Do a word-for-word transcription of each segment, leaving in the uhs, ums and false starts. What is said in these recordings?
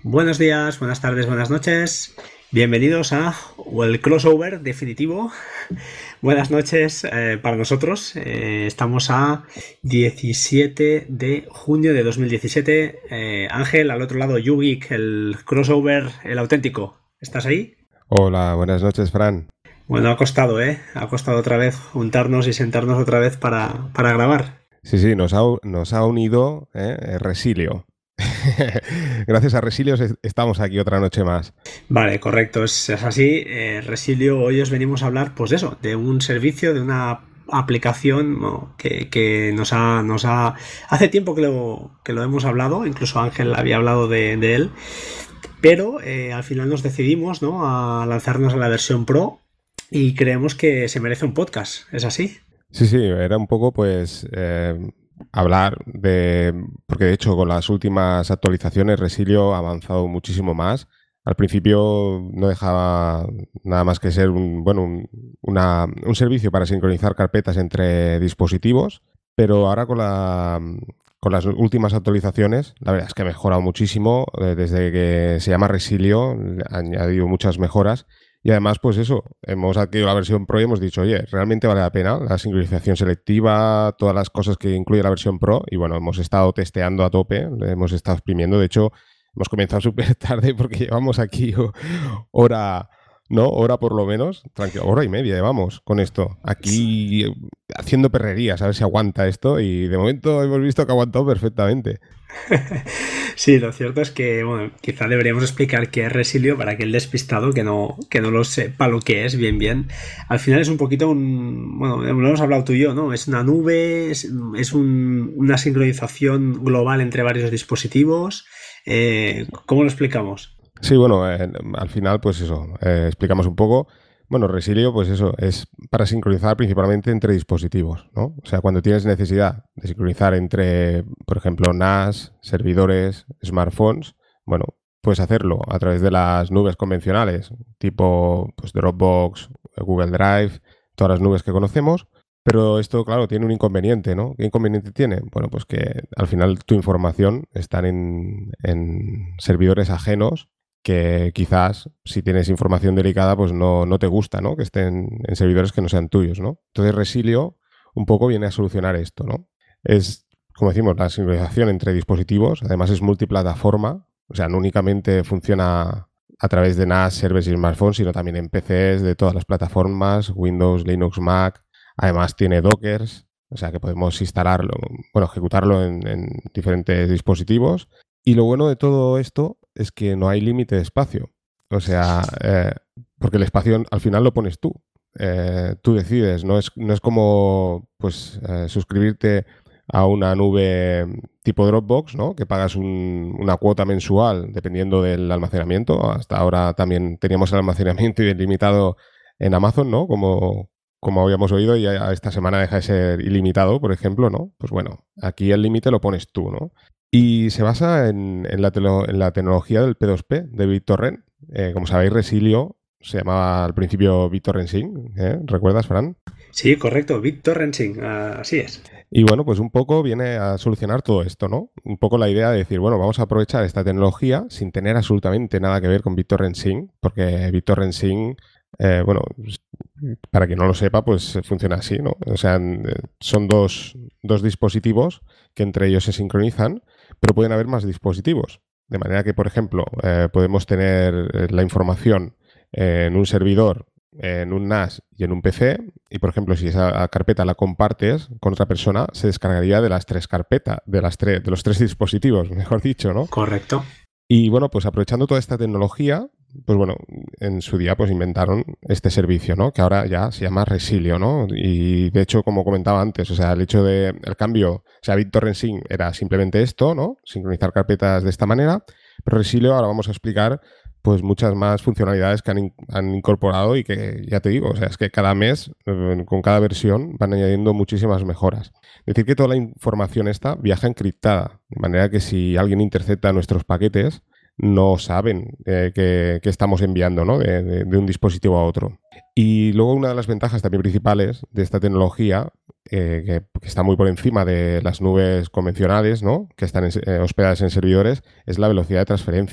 Buenos días, buenas tardes, buenas noches. Bienvenidos a el crossover definitivo. Buenas noches eh, para nosotros. Eh, estamos a diecisiete de junio de dos mil diecisiete. Eh, Ángel, al otro lado, YouGeek, el crossover, el auténtico. ¿Estás ahí? Hola, buenas noches, Fran. Bueno, ha costado, ¿eh? Ha costado otra vez juntarnos y sentarnos otra vez para, para grabar. Sí, sí, nos ha, nos ha unido ¿eh? Resilio. Gracias a Resilio estamos aquí otra noche más. Vale, correcto, es, es así. Eh, Resilio, hoy os venimos a hablar, pues de eso, de un servicio, de una aplicación ¿no? que, que nos, ha, nos ha... Hace tiempo que lo, que lo hemos hablado, incluso Ángel había hablado de, de él, pero eh, al final nos decidimos ¿no? a lanzarnos a la versión Pro y creemos que se merece un podcast, ¿es así? Sí, sí, era un poco pues eh, hablar de... Porque de hecho con las últimas actualizaciones Resilio ha avanzado muchísimo más. Al principio no dejaba nada más que ser un, bueno, un, una, un servicio para sincronizar carpetas entre dispositivos, pero ahora con, la, con las últimas actualizaciones la verdad es que ha mejorado muchísimo. Eh, desde que se llama Resilio ha añadido muchas mejoras. Y además, pues eso, hemos adquirido la versión Pro y hemos dicho, oye, ¿realmente vale la pena la sincronización selectiva, todas las cosas que incluye la versión Pro? Y bueno, hemos estado testeando a tope, hemos estado exprimiendo. De hecho, hemos comenzado súper tarde porque llevamos aquí hora, ¿no? Hora por lo menos, tranquilo, hora y media llevamos con esto. Aquí haciendo perrerías, a ver si aguanta esto. Y de momento hemos visto que ha aguantado perfectamente. Sí, lo cierto es que, bueno, quizá deberíamos explicar qué es Resilio para aquel despistado que no, que no lo sepa lo que es bien bien. Al final es un poquito un... Bueno, lo hemos hablado tú y yo, ¿no? Es una nube, es, es un, una sincronización global entre varios dispositivos. Eh, ¿Cómo lo explicamos? Sí, bueno, eh, al final, pues eso, eh, explicamos un poco. Bueno, Resilio, pues eso, es para sincronizar principalmente entre dispositivos, ¿no? O sea, cuando tienes necesidad de sincronizar entre, por ejemplo, N A S, servidores, smartphones, bueno, puedes hacerlo a través de las nubes convencionales, tipo pues, Dropbox, Google Drive, todas las nubes que conocemos. Pero esto, claro, tiene un inconveniente, ¿no? ¿Qué inconveniente tiene? Bueno, pues que al final tu información está en, en servidores ajenos que quizás si tienes información delicada pues no, no te gusta, ¿no? Que estén en servidores que no sean tuyos, ¿no? Entonces Resilio un poco viene a solucionar esto, ¿no? Es, como decimos, la sincronización entre dispositivos, además es multiplataforma, o sea, no únicamente funciona a través de N A S, servers y smartphones, sino también en P Cs de todas las plataformas, Windows, Linux, Mac, además tiene Dockers, o sea que podemos instalarlo, bueno, ejecutarlo en, en diferentes dispositivos. Y lo bueno de todo esto es que no hay límite de espacio. O sea, eh, porque el espacio al final lo pones tú. Eh, tú decides. No es, no es como pues eh, suscribirte a una nube tipo Dropbox, ¿no? Que pagas un, una cuota mensual dependiendo del almacenamiento. Hasta ahora también teníamos el almacenamiento ilimitado en Amazon, ¿no? Como, como habíamos oído, y esta semana deja de ser ilimitado, por ejemplo, ¿no? Pues bueno, aquí el límite lo pones tú, ¿no? Y se basa en, en, la, telo, en la tecnología del P dos P de BitTorrent. Eh, como sabéis, Resilio se llamaba al principio BitTorrent Sync. ¿eh? ¿Recuerdas, Fran? Sí, correcto, BitTorrent Sync, uh, así es. Y bueno, pues un poco viene a solucionar todo esto, ¿no? Un poco la idea de decir, bueno, vamos a aprovechar esta tecnología sin tener absolutamente nada que ver con BitTorrent Sync, porque BitTorrent Sync, eh, bueno, para quien no lo sepa, pues funciona así, ¿no? O sea, son dos, dos dispositivos que entre ellos se sincronizan, pero pueden haber más dispositivos. De manera que, por ejemplo, eh, podemos tener la información en un servidor, en un N A S y en un P C, y por ejemplo, si esa carpeta la compartes con otra persona, se descargaría de las tres carpetas, de las tres, de los tres dispositivos, mejor dicho, ¿no? Correcto. Y bueno, pues aprovechando toda esta tecnología, pues bueno, en su día pues inventaron este servicio, ¿no? Que ahora ya se llama Resilio, ¿no? Y de hecho, como comentaba antes, o sea, el hecho de el cambio, o sea, BitTorrent Sync era simplemente esto, ¿no? Sincronizar carpetas de esta manera, pero Resilio ahora vamos a explicar pues muchas más funcionalidades que han, in, han incorporado y que, ya te digo, o sea, es que cada mes, eh, con cada versión, van añadiendo muchísimas mejoras. Decir que toda la información esta viaja encriptada, de manera que si alguien intercepta nuestros paquetes, no saben eh, que, que estamos enviando, ¿no? de, de, de un dispositivo a otro. Y luego una de las ventajas también principales de esta tecnología, eh, que, que está muy por encima de las nubes convencionales, ¿no? Que están en, eh, hospedadas en servidores, es la velocidad de transferencia.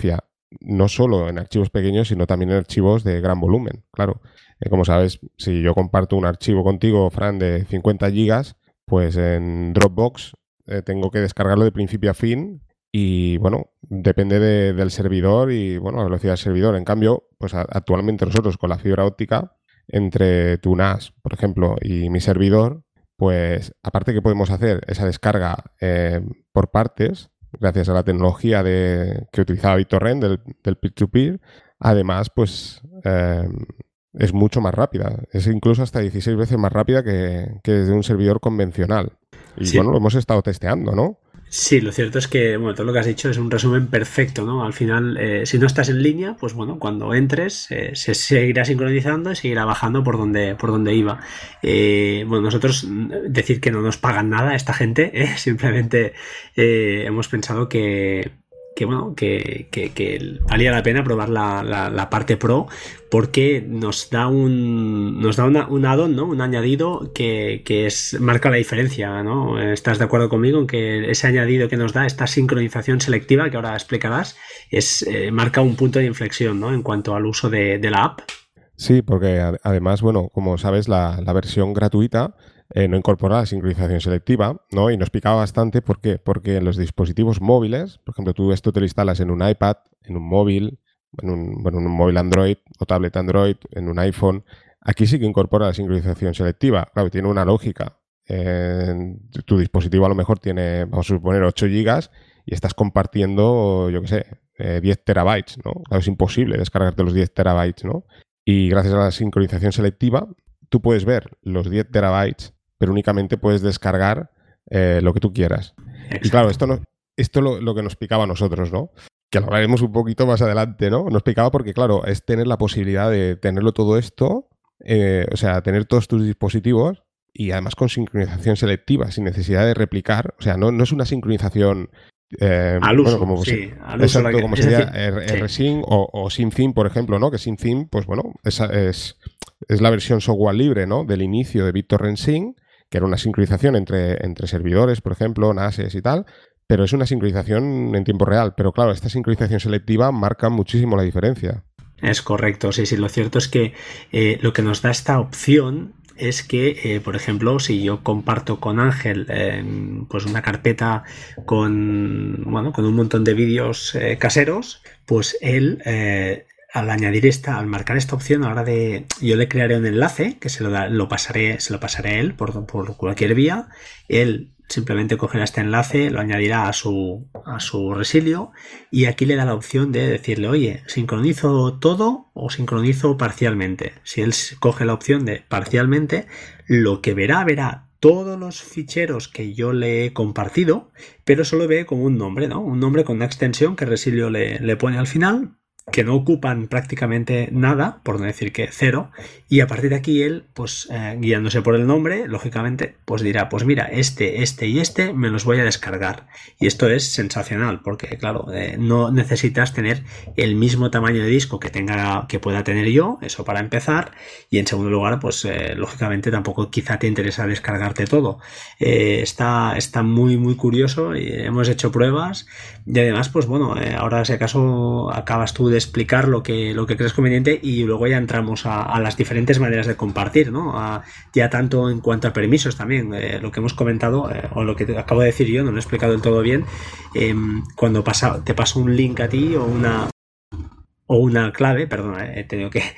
no solo en archivos pequeños, sino también en archivos de gran volumen, claro. Eh, como sabes, si yo comparto un archivo contigo, Fran, de cincuenta gigas, pues en Dropbox eh, tengo que descargarlo de principio a fin y, bueno, depende de, del servidor y, bueno, la velocidad del servidor. En cambio, pues a, actualmente nosotros con la fibra óptica, entre tu N A S, por ejemplo, y mi servidor, pues aparte que podemos hacer esa descarga eh, por partes, gracias a la tecnología de, que utilizaba BitTorrent del, del peer-to-peer, además, pues eh, es mucho más rápida. Es incluso hasta dieciséis veces más rápida que, que desde un servidor convencional. Y Sí. bueno, lo hemos estado testeando, ¿no? Sí, lo cierto es que, bueno, todo lo que has dicho es un resumen perfecto, ¿no? Al final, eh, si no estás en línea, pues bueno, cuando entres eh, se seguirá sincronizando y seguirá bajando por donde, por donde iba. Eh, bueno, nosotros decir que no nos pagan nada esta gente, ¿eh? Simplemente eh, hemos pensado que, que bueno, que, que, que valía la pena probar la, la, la parte pro porque nos da un nos da una, un add-on, ¿no? Un añadido que, que es, marca la diferencia, ¿no? ¿Estás de acuerdo conmigo en que ese añadido que nos da, esta sincronización selectiva que ahora explicarás, es, eh, marca un punto de inflexión, ¿no? En cuanto al uso de, de la app? Sí, porque ad- además, bueno, como sabes, la, la versión gratuita eh, no incorpora la sincronización selectiva, ¿no? Y nos picaba bastante, ¿por qué? Porque en los dispositivos móviles, por ejemplo, tú esto te lo instalas en un iPad, en un móvil, en un, bueno, en un móvil Android o tablet Android, en un iPhone, aquí sí que incorpora la sincronización selectiva. Claro, tiene una lógica. Eh, tu tu dispositivo a lo mejor tiene, vamos a suponer, ocho gigas y estás compartiendo, yo qué sé, eh, diez terabytes, ¿no? Claro, es imposible descargarte los diez terabytes, ¿no? Y gracias a la sincronización selectiva, tú puedes ver los diez terabytes, pero únicamente puedes descargar eh, lo que tú quieras. Exacto. Y claro, esto no, esto lo, lo que nos picaba a nosotros, ¿no? Que lo hablaremos un poquito más adelante, ¿no? Nos picaba porque, claro, es tener la posibilidad de tenerlo todo esto, eh, o sea, tener todos tus dispositivos y además con sincronización selectiva, sin necesidad de replicar. O sea, no, no es una sincronización eh, Al uso, bueno, como se- sí, al uso. exacto, la que- como es sería decir, R- sí. RSync o, o SyncTheme, por ejemplo, ¿no? Que SyncTheme, pues bueno, esa es, es la versión software libre, ¿no? Del inicio de BitTorrent Sync, que era una sincronización entre, entre servidores, por ejemplo, N A S y tal, pero es una sincronización en tiempo real. Pero claro, esta sincronización selectiva marca muchísimo la diferencia. Es correcto, sí, sí. Lo cierto es que eh, lo que nos da esta opción es que, eh, por ejemplo, si yo comparto con Ángel eh, pues una carpeta con, bueno, con un montón de vídeos eh, caseros, pues él, eh, al añadir esta, al marcar esta opción, a la hora de, yo le crearé un enlace que se lo, da, lo pasaré, se lo pasaré a él por, por cualquier vía. Él simplemente cogerá este enlace, lo añadirá a su, a su Resilio y aquí le da la opción de decirle, oye, ¿sincronizo todo o sincronizo parcialmente? Si él coge la opción de parcialmente, lo que verá, verá todos los ficheros que yo le he compartido, pero solo ve como un nombre, ¿no? Un nombre con una extensión que Resilio le, le pone al final, que no ocupan prácticamente nada, por no decir que cero, y a partir de aquí él, pues eh, guiándose por el nombre, lógicamente, pues dirá, pues mira, este, este y este me los voy a descargar. Y esto es sensacional, porque claro, eh, no necesitas tener el mismo tamaño de disco que tenga, que pueda tener yo, eso para empezar, y en segundo lugar, pues eh, lógicamente tampoco quizá te interesa descargarte todo. Eh, está, está muy, muy curioso, y hemos hecho pruebas, y además, pues bueno, eh, ahora si acaso acabas tú de explicar lo que, lo que crees conveniente y luego ya entramos a, a las diferentes maneras de compartir, ¿no? A, ya tanto en cuanto a permisos también, eh, lo que hemos comentado, eh, o lo que te acabo de decir yo, no lo he explicado del todo bien, eh, cuando pasa, te paso un link a ti o una o una clave, perdona, he tenido que,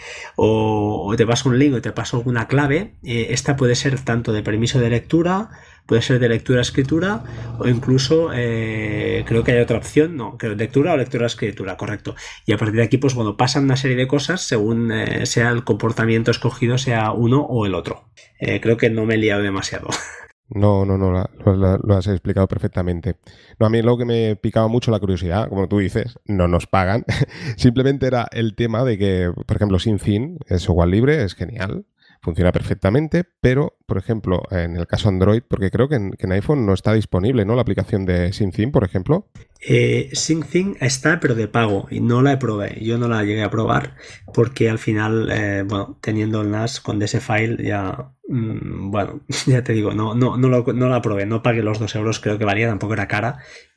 o, o te paso un link o te paso una clave, eh, esta puede ser tanto de permiso de lectura, puede ser de lectura-escritura o incluso eh, creo que hay otra opción, no, creo lectura o lectura-escritura, correcto. Y a partir de aquí, pues bueno, pasan una serie de cosas según eh, sea el comportamiento escogido, sea uno o el otro. Eh, creo que no me he liado demasiado. No, no, no, lo, lo- lo has explicado perfectamente. No, a mí lo que me picaba mucho la curiosidad, como tú dices, no nos pagan. Simplemente era el tema de que, por ejemplo, SyncTheme es software libre, es genial, funciona perfectamente, pero, por ejemplo, en el caso Android, porque creo que en, que en iPhone no está disponible, ¿no? La aplicación de SyncTheme, por ejemplo. Eh, SyncTheme está, pero de pago, y no la he probado. Yo no la llegué a probar porque al final, eh, bueno, teniendo el N A S con ese file ya, Bueno, ya te digo, no, no, no, lo, no la probé, no pagué los dos euros, creo que valía, tampoco era cara,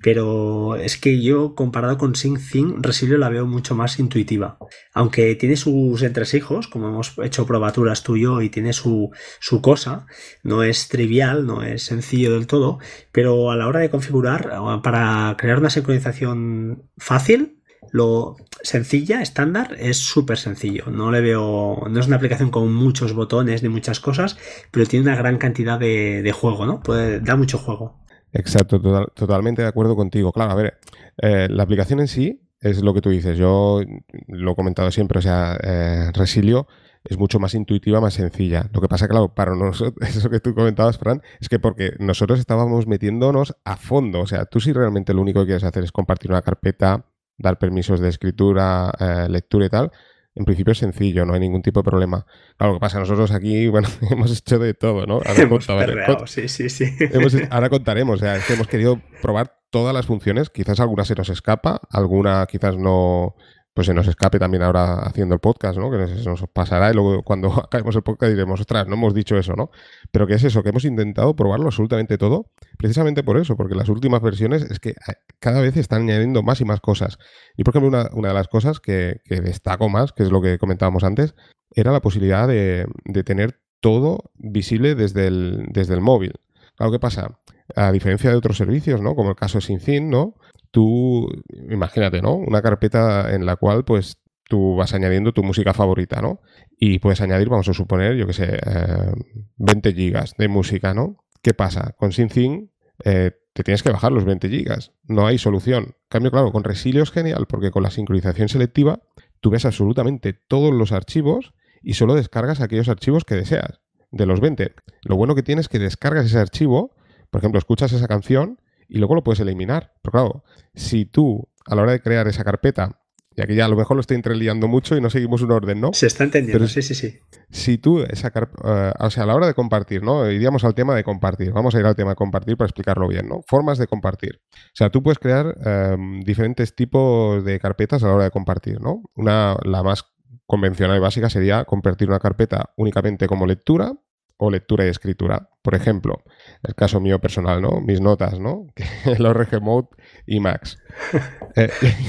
pero es que yo, comparado con SyncThing, Resilio la veo mucho más intuitiva. Aunque tiene sus entresijos, como hemos hecho probaturas tú y yo, y tiene su, su cosa, no es trivial, no es sencillo del todo, pero a la hora de configurar, para crear una sincronización fácil, lo sencilla, estándar, es súper sencillo. No le veo. No es una aplicación con muchos botones ni muchas cosas, pero tiene una gran cantidad de, de juego, ¿no? Puede, da mucho juego. Exacto, total, totalmente de acuerdo contigo. Claro, a ver, eh, la aplicación en sí es lo que tú dices. Yo lo he comentado siempre, o sea, eh, Resilio es mucho más intuitiva, más sencilla. Lo que pasa, claro, para nosotros, eso que tú comentabas, Fran, es que porque nosotros estábamos metiéndonos a fondo. O sea, tú si realmente lo único que quieres hacer es compartir una carpeta, dar permisos de escritura, eh, lectura y tal, en principio es sencillo, no hay ningún tipo de problema. Claro, lo que pasa, nosotros aquí, bueno, hemos hecho de todo, ¿no? Ahora, hemos contaba, perreado, cont- sí, sí, sí. hemos, ahora contaremos, o sea, es que hemos querido probar todas las funciones, quizás alguna se nos escapa, alguna quizás no, pues se nos escape también ahora haciendo el podcast, ¿no? Que se nos pasará y luego cuando acabemos el podcast diremos, ostras, no hemos dicho eso, ¿no? Pero que es eso, que hemos intentado probarlo absolutamente todo, precisamente por eso, porque las últimas versiones es que cada vez están añadiendo más y más cosas. Y por ejemplo, una, una de las cosas que, que destaco más, que es lo que comentábamos antes, era la posibilidad de, de tener todo visible desde el, desde el móvil. Claro, ¿qué pasa? A diferencia de otros servicios, ¿no? Como el caso de SyncThing, ¿no? Tú, imagínate, ¿no? Una carpeta en la cual, pues, tú vas añadiendo tu música favorita, ¿no? Y puedes añadir, vamos a suponer, yo qué sé, eh, veinte gigas de música, ¿no? ¿Qué pasa? Con SyncThing eh, te tienes que bajar los veinte gigas. No hay solución. En cambio, claro, con Resilio es genial porque con la sincronización selectiva tú ves absolutamente todos los archivos y solo descargas aquellos archivos que deseas de los veinte. Lo bueno que tienes es que descargas ese archivo, por ejemplo, escuchas esa canción y luego lo puedes eliminar. Pero claro, si tú a la hora de crear esa carpeta, y aquí ya a lo mejor lo estoy entreliando mucho y no seguimos un orden, ¿no? Se está entendiendo, Pero sí, sí, sí. Si tú esa carpeta, uh, o sea, a la hora de compartir, ¿no? Iríamos al tema de compartir. Vamos a ir al tema de compartir para explicarlo bien, ¿no? Formas de compartir. O sea, tú puedes crear um, diferentes tipos de carpetas a la hora de compartir, ¿no? Una, la más convencional y básica sería compartir una carpeta únicamente como lectura o lectura y escritura. Por ejemplo, el caso mío personal, ¿no? Mis notas, ¿no? El O R G Mode y Max. Eh,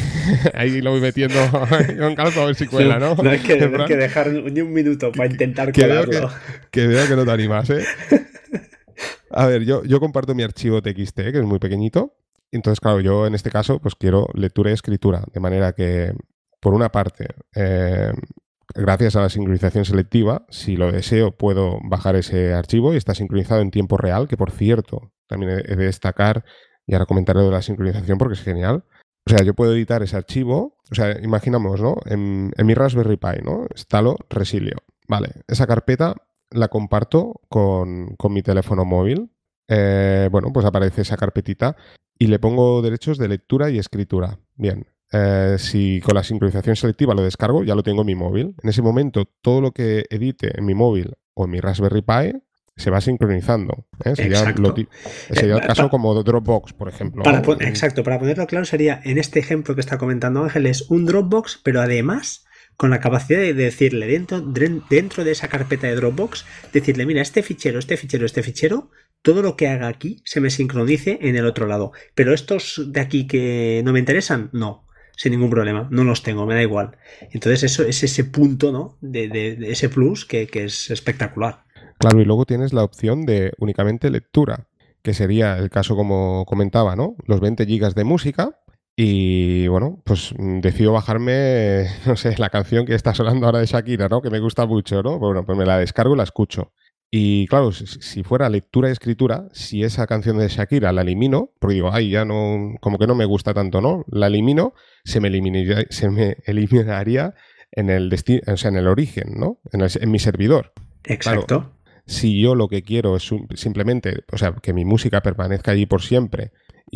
ahí lo voy metiendo con calzo a ver si cuela, ¿no? No, no hay que, no hay que dejar ni un minuto para intentar que colarlo. Veo que, que veo que no te animas, ¿eh? A ver, yo, yo comparto mi archivo T X T, que es muy pequeñito. Entonces, claro, yo en este caso pues quiero lectura y escritura. De manera que, por una parte, eh, gracias a la sincronización selectiva, si lo deseo, puedo bajar ese archivo y está sincronizado en tiempo real, que por cierto, también he de destacar, y ahora comentaré de la sincronización porque es genial. O sea, yo puedo editar ese archivo, o sea, imaginamos, ¿no? En, en mi Raspberry Pi, ¿no? Instalo Resilio. Vale, esa carpeta la comparto con, con mi teléfono móvil. Eh, bueno, pues aparece esa carpetita y le pongo derechos de lectura y escritura. Bien. Eh, si con la sincronización selectiva lo descargo, ya lo tengo en mi móvil. En ese momento, todo lo que edite en mi móvil o en mi Raspberry Pi se va sincronizando. ¿eh? Sería, lo, sería el caso como Dropbox, por ejemplo. Para pon- exacto, para ponerlo claro sería, en este ejemplo que está comentando Ángel, es un Dropbox, pero además con la capacidad de decirle dentro, dentro de esa carpeta de Dropbox, decirle, mira, este fichero, este fichero, este fichero, todo lo que haga aquí se me sincronice en el otro lado. Pero estos de aquí que no me interesan, no. Sin ningún problema, no los tengo, me da igual. Entonces eso es ese punto, ¿no? De, de, de ese plus que, que es espectacular. Claro, y luego tienes la opción de únicamente lectura, que sería el caso como comentaba, ¿no? Los veinte gigas de música y, bueno, pues decido bajarme, no sé, la canción que está sonando ahora de Shakira, ¿no? Que me gusta mucho, ¿no? Bueno, pues me la descargo y la escucho. Y claro, si fuera lectura y escritura, si esa canción de Shakira la elimino, porque digo, ay, ya no, como que no me gusta tanto, ¿no? La elimino, se me eliminaría, se me eliminaría en el destino, o sea, en el origen, ¿no? En, el, en mi servidor. Exacto. Claro, si yo lo que quiero es simplemente, o sea, que mi música permanezca allí por siempre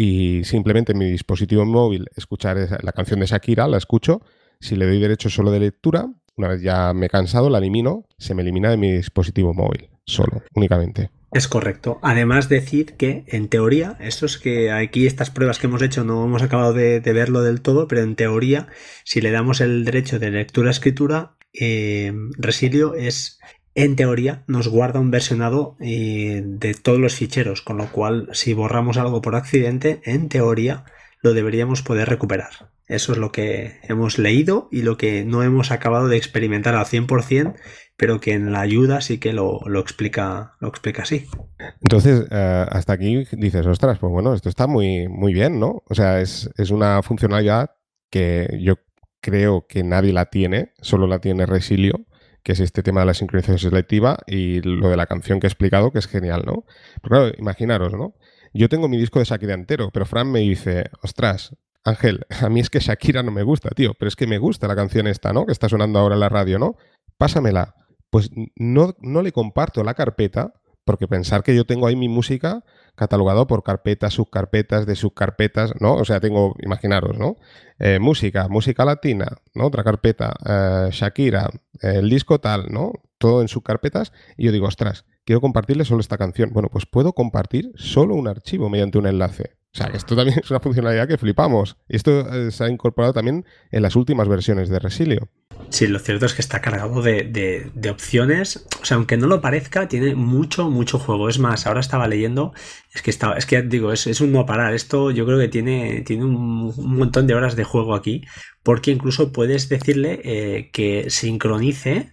y simplemente en mi dispositivo móvil escuchar esa, la canción de Shakira, la escucho, si le doy derecho solo de lectura, una vez ya me he cansado, la elimino, se me elimina de mi dispositivo móvil, solo, únicamente. Es correcto. Además, decir que, en teoría, esto es que aquí estas pruebas que hemos hecho no hemos acabado de, de verlo del todo, pero en teoría, si le damos el derecho de lectura-escritura, eh, Resilio es en teoría nos guarda un versionado eh, de todos los ficheros, con lo cual si borramos algo por accidente, en teoría lo deberíamos poder recuperar. Eso es lo que hemos leído y lo que no hemos acabado de experimentar al cien por ciento, pero que en la ayuda sí que lo, lo explica lo explica así. Entonces, uh, hasta aquí dices, ostras, pues bueno, esto está muy, muy bien, ¿no? O sea, es, es una funcionalidad que yo creo que nadie la tiene, solo la tiene Resilio, que es este tema de la sincronización selectiva y lo de la canción que he explicado, que es genial, ¿no? Pero claro, imaginaros, ¿no? Yo tengo mi disco de Shakira entero, pero Fran me dice, ostras, Ángel, a mí es que Shakira no me gusta, tío, pero es que me gusta la canción esta, ¿no? Que está sonando ahora en la radio, ¿no? Pásamela. Pues no, no le comparto la carpeta, porque pensar que yo tengo ahí mi música catalogado por carpetas, subcarpetas, de subcarpetas, ¿no? O sea, tengo, imaginaros, ¿no? Eh, música, música latina, ¿no? Otra carpeta, eh, Shakira, eh, el disco tal, ¿no? Todo en subcarpetas. Y yo digo, ostras, quiero compartirle solo esta canción. Bueno, pues puedo compartir solo un archivo mediante un enlace. O sea, esto también es una funcionalidad que flipamos. Y esto eh, se ha incorporado también en las últimas versiones de Resilio. Sí, lo cierto es que está cargado de, de, de opciones. O sea, aunque no lo parezca, tiene mucho, mucho juego. Es más, ahora estaba leyendo, es que estaba, es que digo, es, es un no parar. Esto yo creo que tiene, tiene un, un montón de horas de juego aquí, porque incluso puedes decirle eh, que sincronice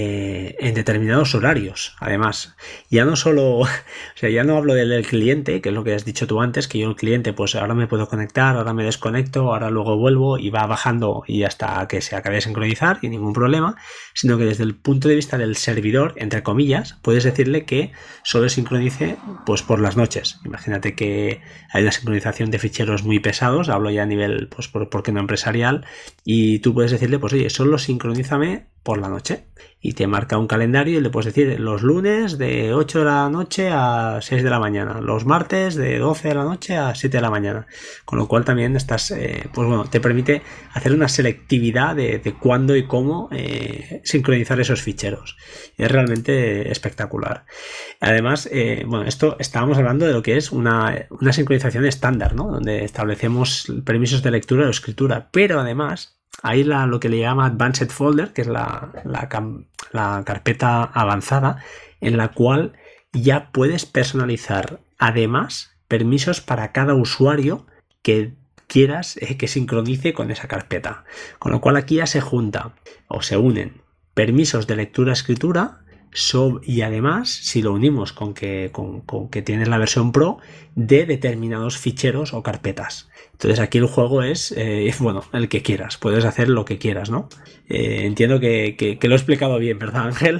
Eh, en determinados horarios. Además, ya no solo, o sea, ya no hablo del, del cliente, que es lo que has dicho tú antes, que yo el cliente, pues ahora me puedo conectar, ahora me desconecto, ahora luego vuelvo y va bajando y hasta que se acabe de sincronizar y ningún problema, sino que desde el punto de vista del servidor, entre comillas, puedes decirle que solo sincronice pues por las noches. Imagínate que hay una sincronización de ficheros muy pesados, hablo ya a nivel, pues por, por qué no empresarial, y tú puedes decirle, pues oye, solo sincronízame por la noche, y te marca un calendario y le puedes decir los lunes de ocho de la noche a seis de la mañana, los martes de doce de la noche a siete de la mañana, con lo cual también estás, eh, pues bueno, te permite hacer una selectividad de, de cuándo y cómo eh, sincronizar esos ficheros. Es realmente espectacular. Además, eh, bueno, esto estábamos hablando de lo que es una, una sincronización estándar, ¿no? Donde establecemos permisos de lectura o escritura, pero además hay la, lo que le llama Advanced Folder, que es la, la, la carpeta avanzada, en la cual ya puedes personalizar además permisos para cada usuario que quieras eh, que sincronice con esa carpeta. Con lo cual aquí ya se junta o se unen permisos de lectura-escritura so, y además, si lo unimos con que, con, con que tienes la versión Pro, de determinados ficheros o carpetas. Entonces aquí el juego es, eh, bueno, el que quieras, puedes hacer lo que quieras, ¿no? Eh, entiendo que, que, que lo he explicado bien, ¿verdad, Ángel?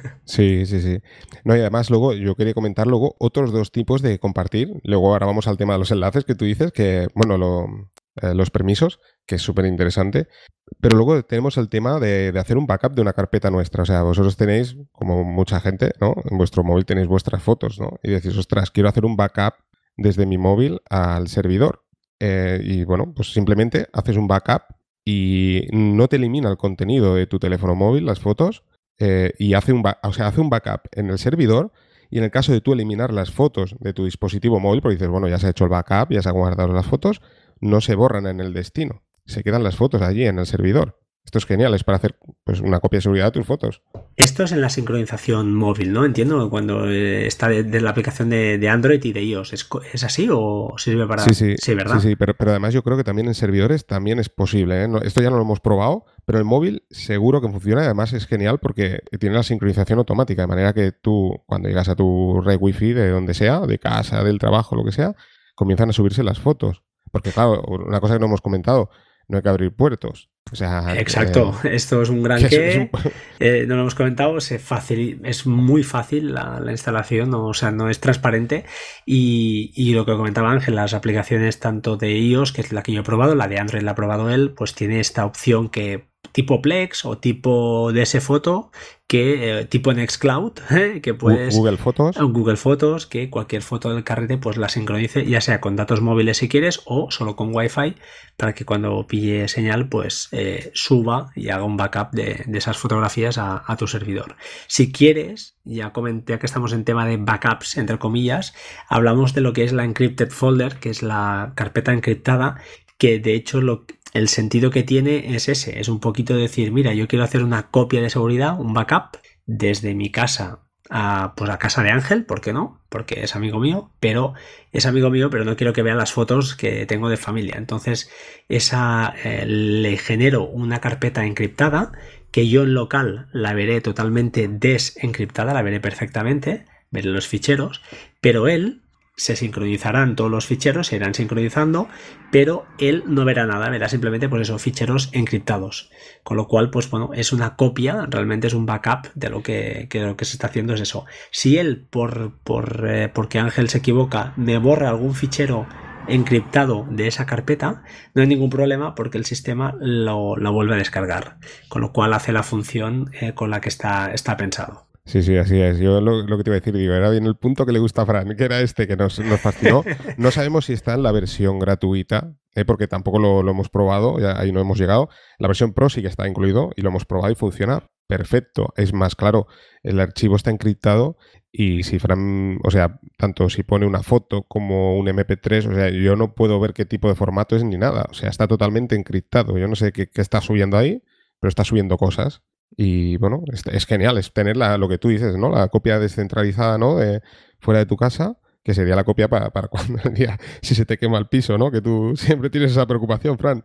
Sí, sí, sí. No, y además luego yo quería comentar luego otros dos tipos de compartir. Luego ahora vamos al tema de los enlaces que tú dices, que, bueno, lo, eh, los permisos, que es súper interesante. Pero luego tenemos el tema de, de hacer un backup de una carpeta nuestra. O sea, vosotros tenéis, como mucha gente, ¿no? En vuestro móvil tenéis vuestras fotos, ¿no? Y decís, ostras, quiero hacer un backup desde mi móvil al servidor. Eh, y bueno, pues simplemente haces un backup y no te elimina el contenido de tu teléfono móvil, las fotos, eh, y hace un, o sea, hace un backup en el servidor. Y en el caso de tú eliminar las fotos de tu dispositivo móvil, porque dices, bueno, ya se ha hecho el backup, ya se han guardado las fotos, no se borran en el destino. Se quedan las fotos allí en el servidor. Esto es genial, es para hacer pues, una copia de seguridad de tus fotos. Esto es en la sincronización móvil, ¿no? Entiendo cuando eh, está de, de la aplicación de, de Android y de iOS. ¿Es, ¿Es así o sirve para...? Sí, sí, sí, ¿verdad? Sí, sí, pero, pero además yo creo que también en servidores también es posible, ¿eh? No, esto ya no lo hemos probado, pero el móvil seguro que funciona y además es genial porque tiene la sincronización automática, de manera que tú, cuando llegas a tu red wifi de donde sea, de casa, del trabajo, lo que sea, comienzan a subirse las fotos. Porque claro, una cosa que no hemos comentado, no hay que abrir puertos. O sea, exacto, eh, esto es un gran que, que es un... eh, no lo hemos comentado, se facil, es muy fácil la, la instalación, ¿no? O sea, no es transparente y, y lo que comentaba Ángel, las aplicaciones tanto de iOS, que es la que yo he probado, la de Android la ha probado él, pues tiene esta opción que tipo Plex o tipo D S Photo, que eh, tipo Nextcloud, ¿eh? que puedes Google Fotos, Google Fotos, que cualquier foto del carrete pues la sincronice, ya sea con datos móviles si quieres o solo con Wi-Fi, para que cuando pille señal pues eh, suba y haga un backup de, de esas fotografías a, a tu servidor. Si quieres, ya comenté, ya que estamos en tema de backups entre comillas, hablamos de lo que es la encrypted folder, que es la carpeta encriptada, que de hecho lo el sentido que tiene es ese, es un poquito decir, mira, yo quiero hacer una copia de seguridad, un backup desde mi casa a, pues a casa de Ángel, ¿por qué no? Porque es amigo mío, pero es amigo mío, pero no quiero que vean las fotos que tengo de familia. Entonces, esa eh, le genero una carpeta encriptada que yo en local la veré totalmente desencriptada, la veré perfectamente, veré los ficheros, pero él se sincronizarán todos los ficheros, se irán sincronizando, pero él no verá nada, verá simplemente pues esos ficheros encriptados. Con lo cual, pues bueno, es una copia, realmente es un backup de lo que, que lo que se está haciendo es eso. Si él, por, por eh, porque Ángel se equivoca, me borra algún fichero encriptado de esa carpeta, no hay ningún problema porque el sistema lo, lo vuelve a descargar, con lo cual hace la función eh, con la que está, está pensado. Sí, sí, así es. Yo lo, lo que te iba a decir, digo, era bien el punto que le gusta a Fran, que era este que nos, nos fascinó. No sabemos si está en la versión gratuita, ¿eh? Porque tampoco lo, lo hemos probado, ya ahí no hemos llegado. La versión Pro sí que está incluido y lo hemos probado y funciona perfecto. Es más, claro, el archivo está encriptado y si Fran, o sea, tanto si pone una foto como un eme pe tres, o sea, yo no puedo ver qué tipo de formato es ni nada. O sea, está totalmente encriptado. Yo no sé qué, qué está subiendo ahí, pero está subiendo cosas. Y bueno, es, es genial, es tener la, lo que tú dices, ¿no? La copia descentralizada, ¿no? De, fuera de tu casa, que sería la copia para, para cuando el día, si se te quema el piso, ¿no? Que tú siempre tienes esa preocupación, Fran.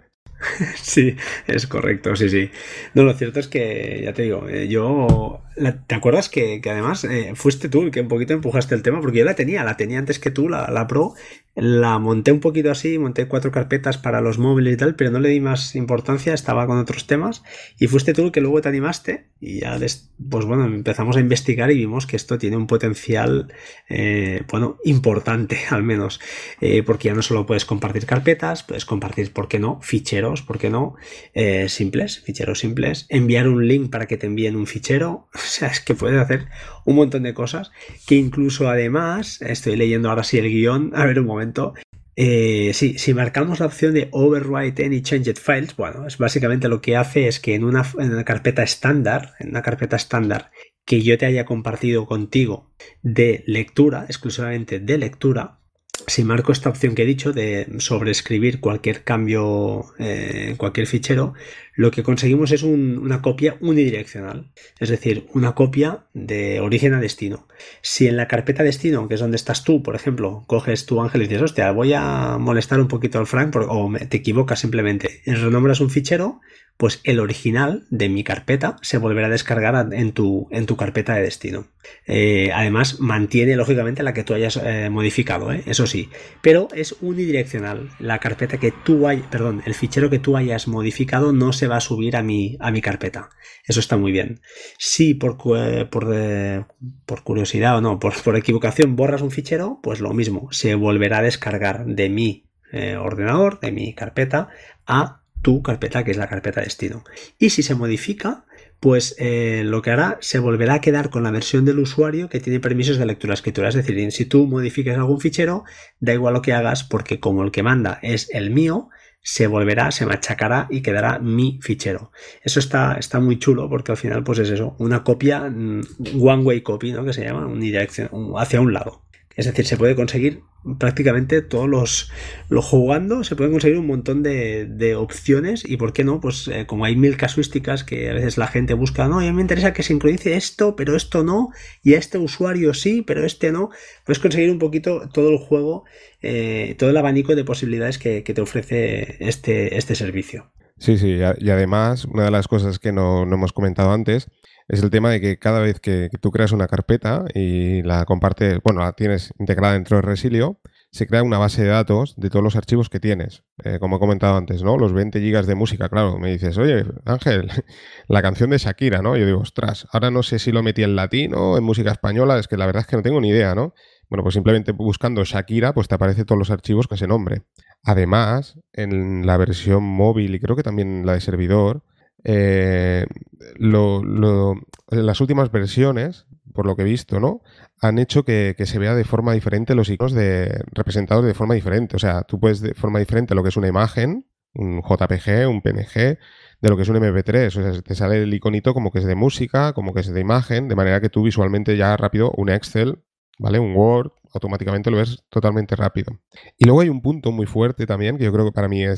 Sí, es correcto, sí, sí. No, lo cierto es que, ya te digo, eh, yo... La, ¿te acuerdas que, que además eh, fuiste tú el que un poquito empujaste el tema? Porque yo la tenía, la tenía antes que tú, la, la Pro. La monté un poquito así, monté cuatro carpetas para los móviles y tal, pero no le di más importancia, estaba con otros temas. Y fuiste tú el que luego te animaste y ya, des, pues bueno, empezamos a investigar y vimos que esto tiene un potencial, eh, bueno, importante al menos. Eh, porque ya no solo puedes compartir carpetas, puedes compartir, ¿por qué no? Ficheros, ¿por qué no? Eh, simples, ficheros simples. Enviar un link para que te envíen un fichero. O sea, es que puedes hacer un montón de cosas que incluso además, estoy leyendo ahora sí el guión, a ver un momento, eh, sí, si marcamos la opción de Overwrite Any Changed Files, bueno, es básicamente lo que hace es que en una, en una carpeta estándar, en una carpeta estándar que yo te haya compartido contigo de lectura, exclusivamente de lectura, si marco esta opción que he dicho de sobreescribir cualquier cambio eh, en cualquier fichero, lo que conseguimos es un, una copia unidireccional, es decir, una copia de origen a destino. Si en la carpeta destino, que es donde estás tú, por ejemplo, coges tu Ángel y dices, hostia, voy a molestar un poquito al Frank, o te equivocas simplemente, y renombras un fichero, pues el original de mi carpeta se volverá a descargar en tu, en tu carpeta de destino. Eh, además, mantiene lógicamente la que tú hayas eh, modificado, ¿eh? Eso sí, pero es unidireccional. La carpeta que tú hay, perdón, el fichero que tú hayas modificado no se va a subir a mi, a mi carpeta. Eso está muy bien. Si por, por, eh, por curiosidad o no, por, por equivocación borras un fichero, pues lo mismo, se volverá a descargar de mi eh, ordenador, de mi carpeta, a tu carpeta, que es la carpeta destino. Y si se modifica, pues eh, lo que hará, se volverá a quedar con la versión del usuario que tiene permisos de lectura-escritura. Es decir, si tú modificas algún fichero, da igual lo que hagas, porque como el que manda es el mío, se volverá, se machacará y quedará mi fichero. Eso está, está muy chulo porque al final pues es eso, una copia, one way copy, ¿no? Que se llama, unidirección, hacia un lado. Es decir, se puede conseguir prácticamente todos los, los jugando, se pueden conseguir un montón de, de opciones y por qué no, pues eh, como hay mil casuísticas que a veces la gente busca, no, a mí me interesa que sincronice esto, pero esto no, y a este usuario sí, pero este no, puedes conseguir un poquito todo el juego, eh, todo el abanico de posibilidades que, que te ofrece este, este servicio. Sí, sí, y además una de las cosas que no, no hemos comentado antes es el tema de que cada vez que, que tú creas una carpeta y la compartes, bueno, la tienes integrada dentro de Resilio, se crea una base de datos de todos los archivos que tienes. Eh, como he comentado antes, ¿no? Los veinte gigas de música, claro. Me dices, oye, Ángel, la canción de Shakira, ¿no? Yo digo, ostras, ahora no sé si lo metí en latino, en música española, es que la verdad es que no tengo ni idea, ¿no? Bueno, pues simplemente buscando Shakira, pues te aparecen todos los archivos con ese nombre. Además, en la versión móvil y creo que también la de servidor, eh, lo, lo, las últimas versiones, por lo que he visto, ¿no? Han hecho que, que se vea de forma diferente los iconos de, representados de forma diferente. O sea, tú puedes de forma diferente lo que es una imagen, un J P G, un P N G, de lo que es un eme pe tres. O sea, te sale el iconito como que es de música, como que es de imagen, de manera que tú visualmente ya rápido un Excel, ¿vale? Un Word, automáticamente lo ves totalmente rápido. Y luego hay un punto muy fuerte también, que yo creo que para mí es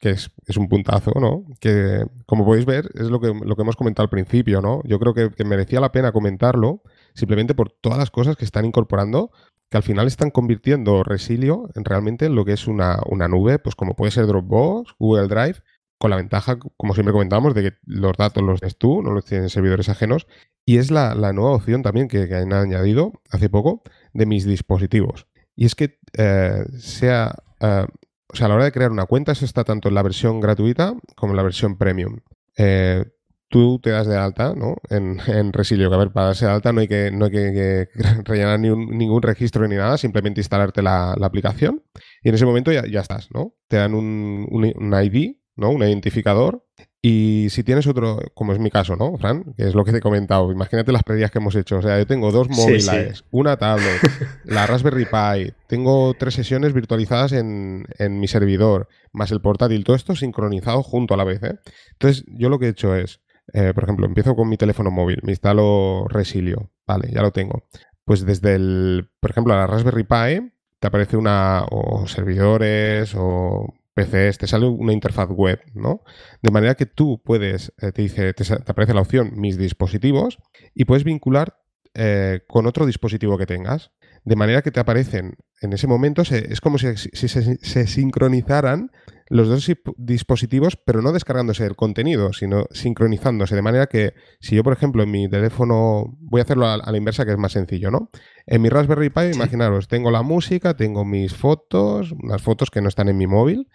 que es, es un puntazo, ¿no? Que, como podéis ver, es lo que, lo que hemos comentado al principio, ¿no? Yo creo que, que merecía la pena comentarlo simplemente por todas las cosas que están incorporando, que al final están convirtiendo Resilio en realmente en lo que es una, una nube, pues como puede ser Dropbox, Google Drive, con la ventaja, como siempre comentábamos, de que los datos los tienes tú, no los tienen servidores ajenos, y es la, la nueva opción también que, que han añadido hace poco de mis dispositivos. Y es que eh, sea, eh, o sea, a la hora de crear una cuenta, eso está tanto en la versión gratuita como en la versión premium. Eh, tú te das de alta, ¿no? En, en Resilio, que a ver, para darse de alta no hay que, no hay que, que rellenar ni un, ningún registro ni nada, simplemente instalarte la, la aplicación y en ese momento ya, ya estás, ¿no? Te dan un, un, un I D, ¿no? Un identificador. Y si tienes otro, como es mi caso, ¿no, Fran? Que es lo que te he comentado. Imagínate las pérdidas que hemos hecho. O sea, yo tengo dos móviles, sí, sí. una tablet, la Raspberry Pi, tengo tres sesiones virtualizadas en, en mi servidor, más el portátil. Todo esto sincronizado junto a la vez, ¿eh? Entonces, yo lo que he hecho es, eh, por ejemplo, empiezo con mi teléfono móvil, me instalo Resilio. Vale, ya lo tengo. Pues desde el, por ejemplo, la Raspberry Pi te aparece una, o servidores, o P Cs, te sale una interfaz web, ¿no? De manera que tú puedes, eh, te dice, te, te aparece la opción mis dispositivos y puedes vincular eh, con otro dispositivo que tengas. De manera que te aparecen en ese momento, se, es como si, si se, se sincronizaran los dos dispositivos, pero no descargándose el contenido, sino sincronizándose. De manera que si yo, por ejemplo, en mi teléfono, voy a hacerlo a, a la inversa, que es más sencillo, ¿no? En mi Raspberry Pi, sí, imaginaros, tengo la música, tengo mis fotos, unas fotos que no están en mi móvil,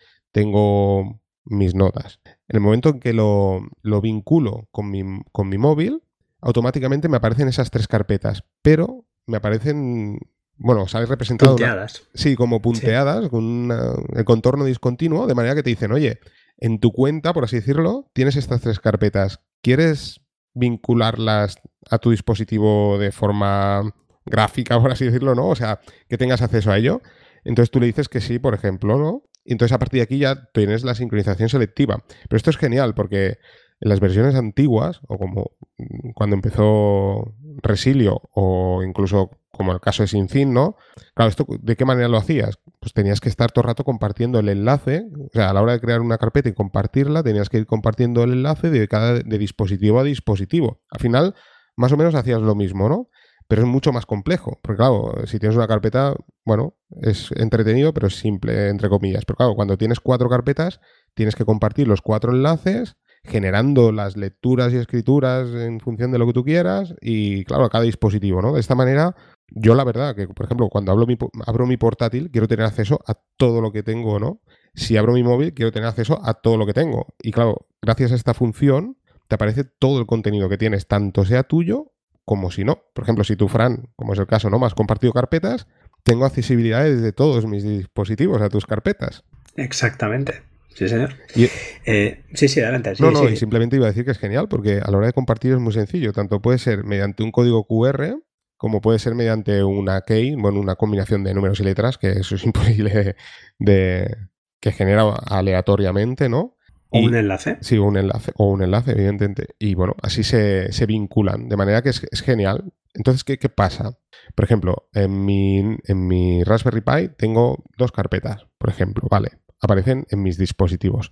tengo mis notas. En el momento en que lo, lo vinculo con mi, con mi móvil, automáticamente me aparecen esas tres carpetas, pero me aparecen, bueno, sabes, representado punteadas. Una, sí, como punteadas, sí, con una, el contorno discontinuo, de manera que te dicen, oye, en tu cuenta, por así decirlo, tienes estas tres carpetas. ¿Quieres vincularlas a tu dispositivo de forma gráfica, por así decirlo, ¿no? O sea, que tengas acceso a ello. Entonces tú le dices que sí, por ejemplo, ¿no? Y entonces a partir de aquí ya tienes la sincronización selectiva. Pero esto es genial porque en las versiones antiguas, o como cuando empezó Resilio, o incluso como el caso de Sinfin, ¿no? Claro, ¿esto de qué manera lo hacías? Pues tenías que estar todo el rato compartiendo el enlace. O sea, a la hora de crear una carpeta y compartirla, tenías que ir compartiendo el enlace de cada de dispositivo a dispositivo. Al final, más o menos hacías lo mismo, ¿no? Pero es mucho más complejo, porque claro, si tienes una carpeta, bueno, es entretenido, pero es simple, entre comillas. Pero claro, cuando tienes cuatro carpetas, tienes que compartir los cuatro enlaces, generando las lecturas y escrituras en función de lo que tú quieras, y claro, a cada dispositivo, ¿no? De esta manera, yo la verdad que, por ejemplo, cuando abro mi, abro mi portátil, quiero tener acceso a todo lo que tengo, ¿no? Si abro mi móvil, quiero tener acceso a todo lo que tengo. Y claro, gracias a esta función, te aparece todo el contenido que tienes, tanto sea tuyo como si no. Por ejemplo, si tú, Fran, como es el caso, ¿no? Me has compartido carpetas, tengo accesibilidad desde todos mis dispositivos a tus carpetas. Exactamente. Sí, señor. Y, eh, sí, sí, adelante. Sí, no, no, sí. y simplemente iba a decir que es genial porque a la hora de compartir es muy sencillo. Tanto puede ser mediante un código Q R como puede ser mediante una key, bueno, una combinación de números y letras, que eso es imposible de, de que genera aleatoriamente, ¿no? O y, un enlace. Sí, un enlace, o un enlace, evidentemente. Y bueno, así se, se vinculan, de manera que es, es genial. Entonces, ¿qué, ¿qué pasa? Por ejemplo, en mi, en mi Raspberry Pi tengo dos carpetas, por ejemplo, ¿vale? Aparecen en mis dispositivos.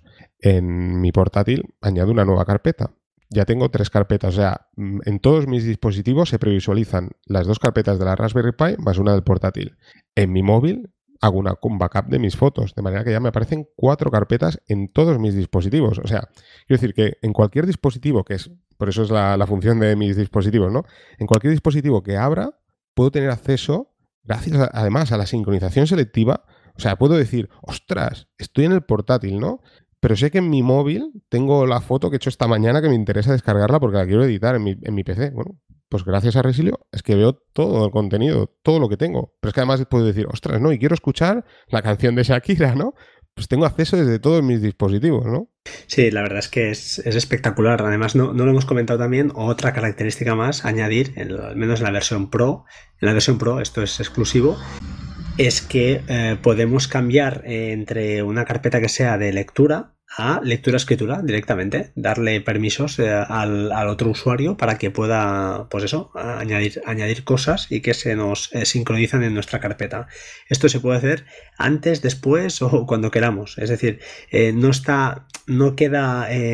En mi portátil añado una nueva carpeta. Ya tengo tres carpetas. O sea, en todos mis dispositivos se previsualizan las dos carpetas de la Raspberry Pi más una del portátil. En mi móvil hago una, un backup de mis fotos, de manera que ya me aparecen cuatro carpetas en todos mis dispositivos. O sea, quiero decir que en cualquier dispositivo, que es, por eso es la, la función de mis dispositivos, ¿no? En cualquier dispositivo que abra, puedo tener acceso, gracias a, además a la sincronización selectiva. O sea, puedo decir, ostras, estoy en el portátil, ¿no? Pero sé que en mi móvil tengo la foto que he hecho esta mañana que me interesa descargarla porque la quiero editar en mi, en mi P C. Bueno, pues gracias a Resilio es que veo todo el contenido, todo lo que tengo. Pero es que además puedo decir, ostras, no, y quiero escuchar la canción de Shakira, ¿no? Pues tengo acceso desde todos mis dispositivos, ¿no? Sí, la verdad es que es, es espectacular. Además, no, no lo hemos comentado también, otra característica más, añadir, en lo, al menos en la versión Pro, en la versión Pro, esto es exclusivo, es que eh, podemos cambiar eh, entre una carpeta que sea de lectura a lectura-escritura directamente, darle permisos eh, al, al otro usuario para que pueda, pues eso, añadir, añadir cosas y que se nos eh, sincronizan en nuestra carpeta. Esto se puede hacer antes, después o cuando queramos. Es decir, eh, no está, no queda eh,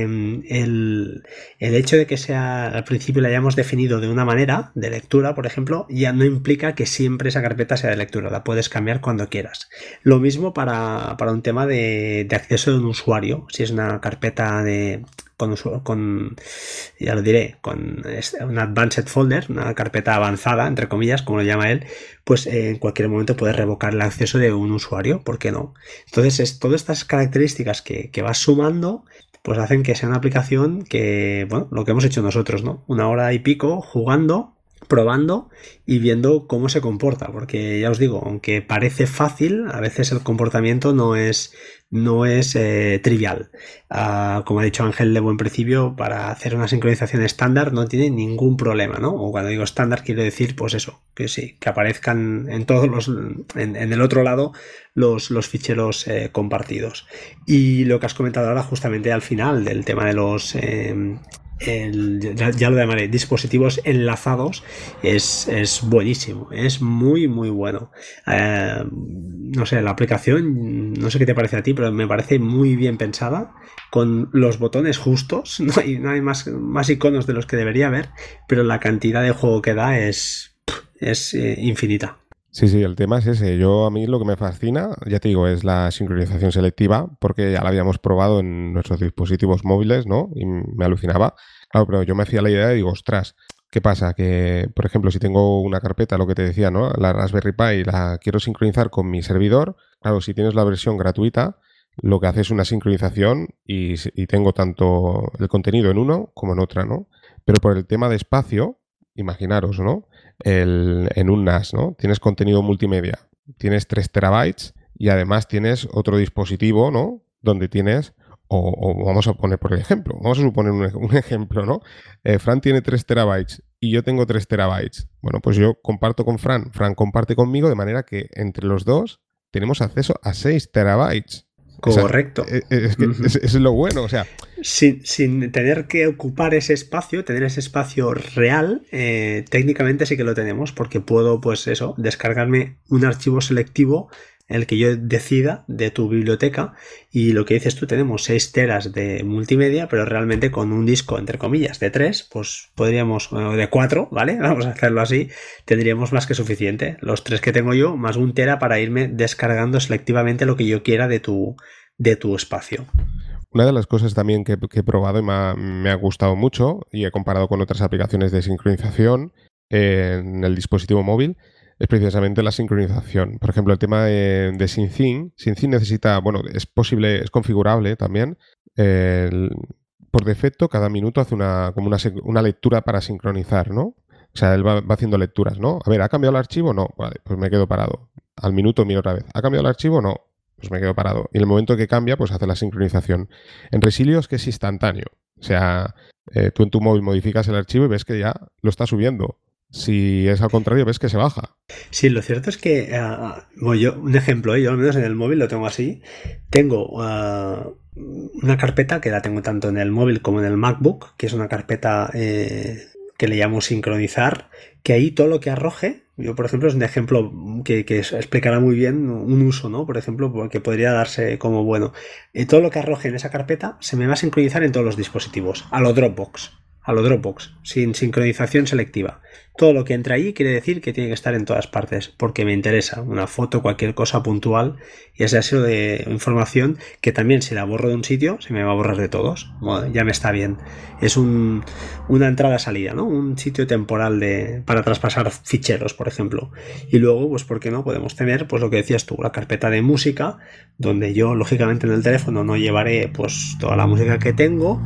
el, el hecho de que sea al principio la hayamos definido de una manera de lectura, por ejemplo, ya no implica que siempre esa carpeta sea de lectura. La puedes cambiar cuando quieras. Lo mismo para, para un tema de, de acceso de un usuario. Si es una carpeta de con, con ya lo diré, con un advanced folder, una carpeta avanzada, entre comillas, como lo llama él, pues eh, en cualquier momento puedes revocar el acceso de un usuario, ¿por qué no? Entonces, es, todas estas características que, que vas sumando, pues hacen que sea una aplicación que, bueno, lo que hemos hecho nosotros, ¿no? Una hora y pico jugando, probando y viendo cómo se comporta, porque ya os digo, aunque parece fácil, a veces el comportamiento no es no es eh, trivial. Uh, como ha dicho Ángel de buen principio, para hacer una sincronización estándar no tiene ningún problema, ¿no? O cuando digo estándar quiero decir, pues eso, que sí, que aparezcan en todos los, en, en el otro lado los, los ficheros eh, compartidos. Y lo que has comentado ahora justamente al final del tema de los eh, El, ya, ya lo llamaré, dispositivos enlazados, es, es buenísimo, es muy muy bueno. Eh, no sé, la aplicación, no sé qué te parece a ti, pero me parece muy bien pensada, con los botones justos, no hay, no hay más, más iconos de los que debería haber, pero la cantidad de juego que da es, es eh, infinita. Sí, sí, el tema es ese. Yo, a mí lo que me fascina, ya te digo, es la sincronización selectiva, porque ya la habíamos probado en nuestros dispositivos móviles, ¿no? Y me alucinaba. Claro, pero yo me hacía la idea y digo, ostras, ¿qué pasa? Que, por ejemplo, si tengo una carpeta, lo que te decía, ¿no? La Raspberry Pi, la quiero sincronizar con mi servidor. Claro, si tienes la versión gratuita, lo que hace es una sincronización y, y tengo tanto el contenido en uno como en otra, ¿no? Pero por el tema de espacio, imaginaros, ¿no? El, en un N A S, ¿no? Tienes contenido multimedia, tienes tres terabytes y además tienes otro dispositivo, ¿no? Donde tienes, o, o vamos a poner por el ejemplo, vamos a suponer un, un ejemplo, ¿no? Eh, Fran tiene tres terabytes y yo tengo tres terabytes. Bueno, pues yo comparto con Fran, Fran comparte conmigo, de manera que entre los dos tenemos acceso a seis terabytes. Correcto. O sea, es, es, que uh-huh. es, es lo bueno, o sea... Sin, sin tener que ocupar ese espacio, tener ese espacio real, eh, técnicamente sí que lo tenemos, porque puedo, pues eso, descargarme un archivo selectivo, el que yo decida, de tu biblioteca, y lo que dices tú, tenemos seis teras de multimedia, pero realmente con un disco, entre comillas, de tres, pues podríamos, o de cuatro, ¿vale? Vamos a hacerlo así, tendríamos más que suficiente. Los tres que tengo yo, más un tera para irme descargando selectivamente lo que yo quiera de tu, de tu espacio. Una de las cosas también que, que he probado y me ha, me ha gustado mucho, y he comparado con otras aplicaciones de sincronización eh, en el dispositivo móvil, es precisamente la sincronización. Por ejemplo, el tema de, de SyncThing. SyncThing necesita, bueno, es posible, es configurable también. Eh, el, por defecto, cada minuto hace una, como una, una lectura para sincronizar, ¿no? O sea, él va, va haciendo lecturas, ¿no? A ver, ¿ha cambiado el archivo? No. Vale, pues me quedo parado. Al minuto miro otra vez. ¿Ha cambiado el archivo? No. Pues me quedo parado. Y en el momento que cambia, pues hace la sincronización. En Resilio es que es instantáneo. O sea, eh, tú en tu móvil modificas el archivo y ves que ya lo está subiendo. Si es al contrario, ves que se baja. Sí, lo cierto es que, uh, bueno, yo, un ejemplo, ¿eh? Yo al menos en el móvil lo tengo así. Tengo uh, una carpeta que la tengo tanto en el móvil como en el MacBook, que es una carpeta eh, que le llamo sincronizar, que ahí todo lo que arroje, yo por ejemplo es un ejemplo que, que explicará muy bien un uso, ¿no? Por ejemplo, que podría darse como bueno. Eh, todo lo que arroje en esa carpeta se me va a sincronizar en todos los dispositivos, a lo Dropbox. A lo Dropbox, sin sincronización selectiva. Todo lo que entra ahí quiere decir que tiene que estar en todas partes, porque me interesa una foto, cualquier cosa puntual, y ese ha sido de información que también si la borro de un sitio, se me va a borrar de todos. Bueno, ya me está bien. Es un, una entrada-salida, ¿no? Un sitio temporal de, para traspasar ficheros, por ejemplo. Y luego, pues, ¿por qué no? Podemos tener, pues lo que decías tú, la carpeta de música, donde yo, lógicamente, en el teléfono no llevaré, pues, toda la música que tengo,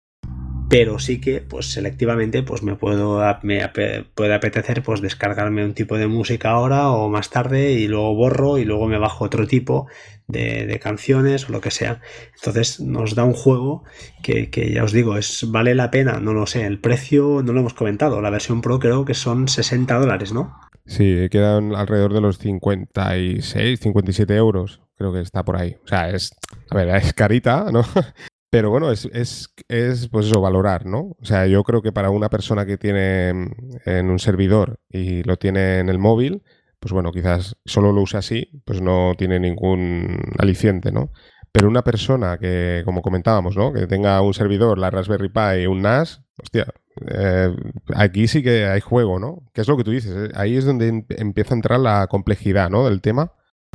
pero sí que pues selectivamente pues me puedo me puede apetecer pues descargarme un tipo de música ahora o más tarde y luego borro y luego me bajo otro tipo de, de canciones o lo que sea. Entonces nos da un juego que, que ya os digo, es vale la pena, no lo sé, el precio no lo hemos comentado, la versión Pro creo que son sesenta dólares, ¿no? Sí, quedan alrededor de los cincuenta y seis, cincuenta y siete euros. creo que está por ahí. O sea, es, a ver, es carita, ¿no? Pero bueno, es, es, es pues eso, valorar, ¿no? O sea, yo creo que para una persona que tiene en un servidor y lo tiene en el móvil, pues bueno, quizás solo lo usa así, pues no tiene ningún aliciente, ¿no? Pero una persona que, como comentábamos, ¿no? Que tenga un servidor, la Raspberry Pi, un N A S, hostia, eh, aquí sí que hay juego, ¿no? Que es lo que tú dices, ¿eh? Ahí es donde em- empieza a entrar la complejidad, ¿no? Del tema.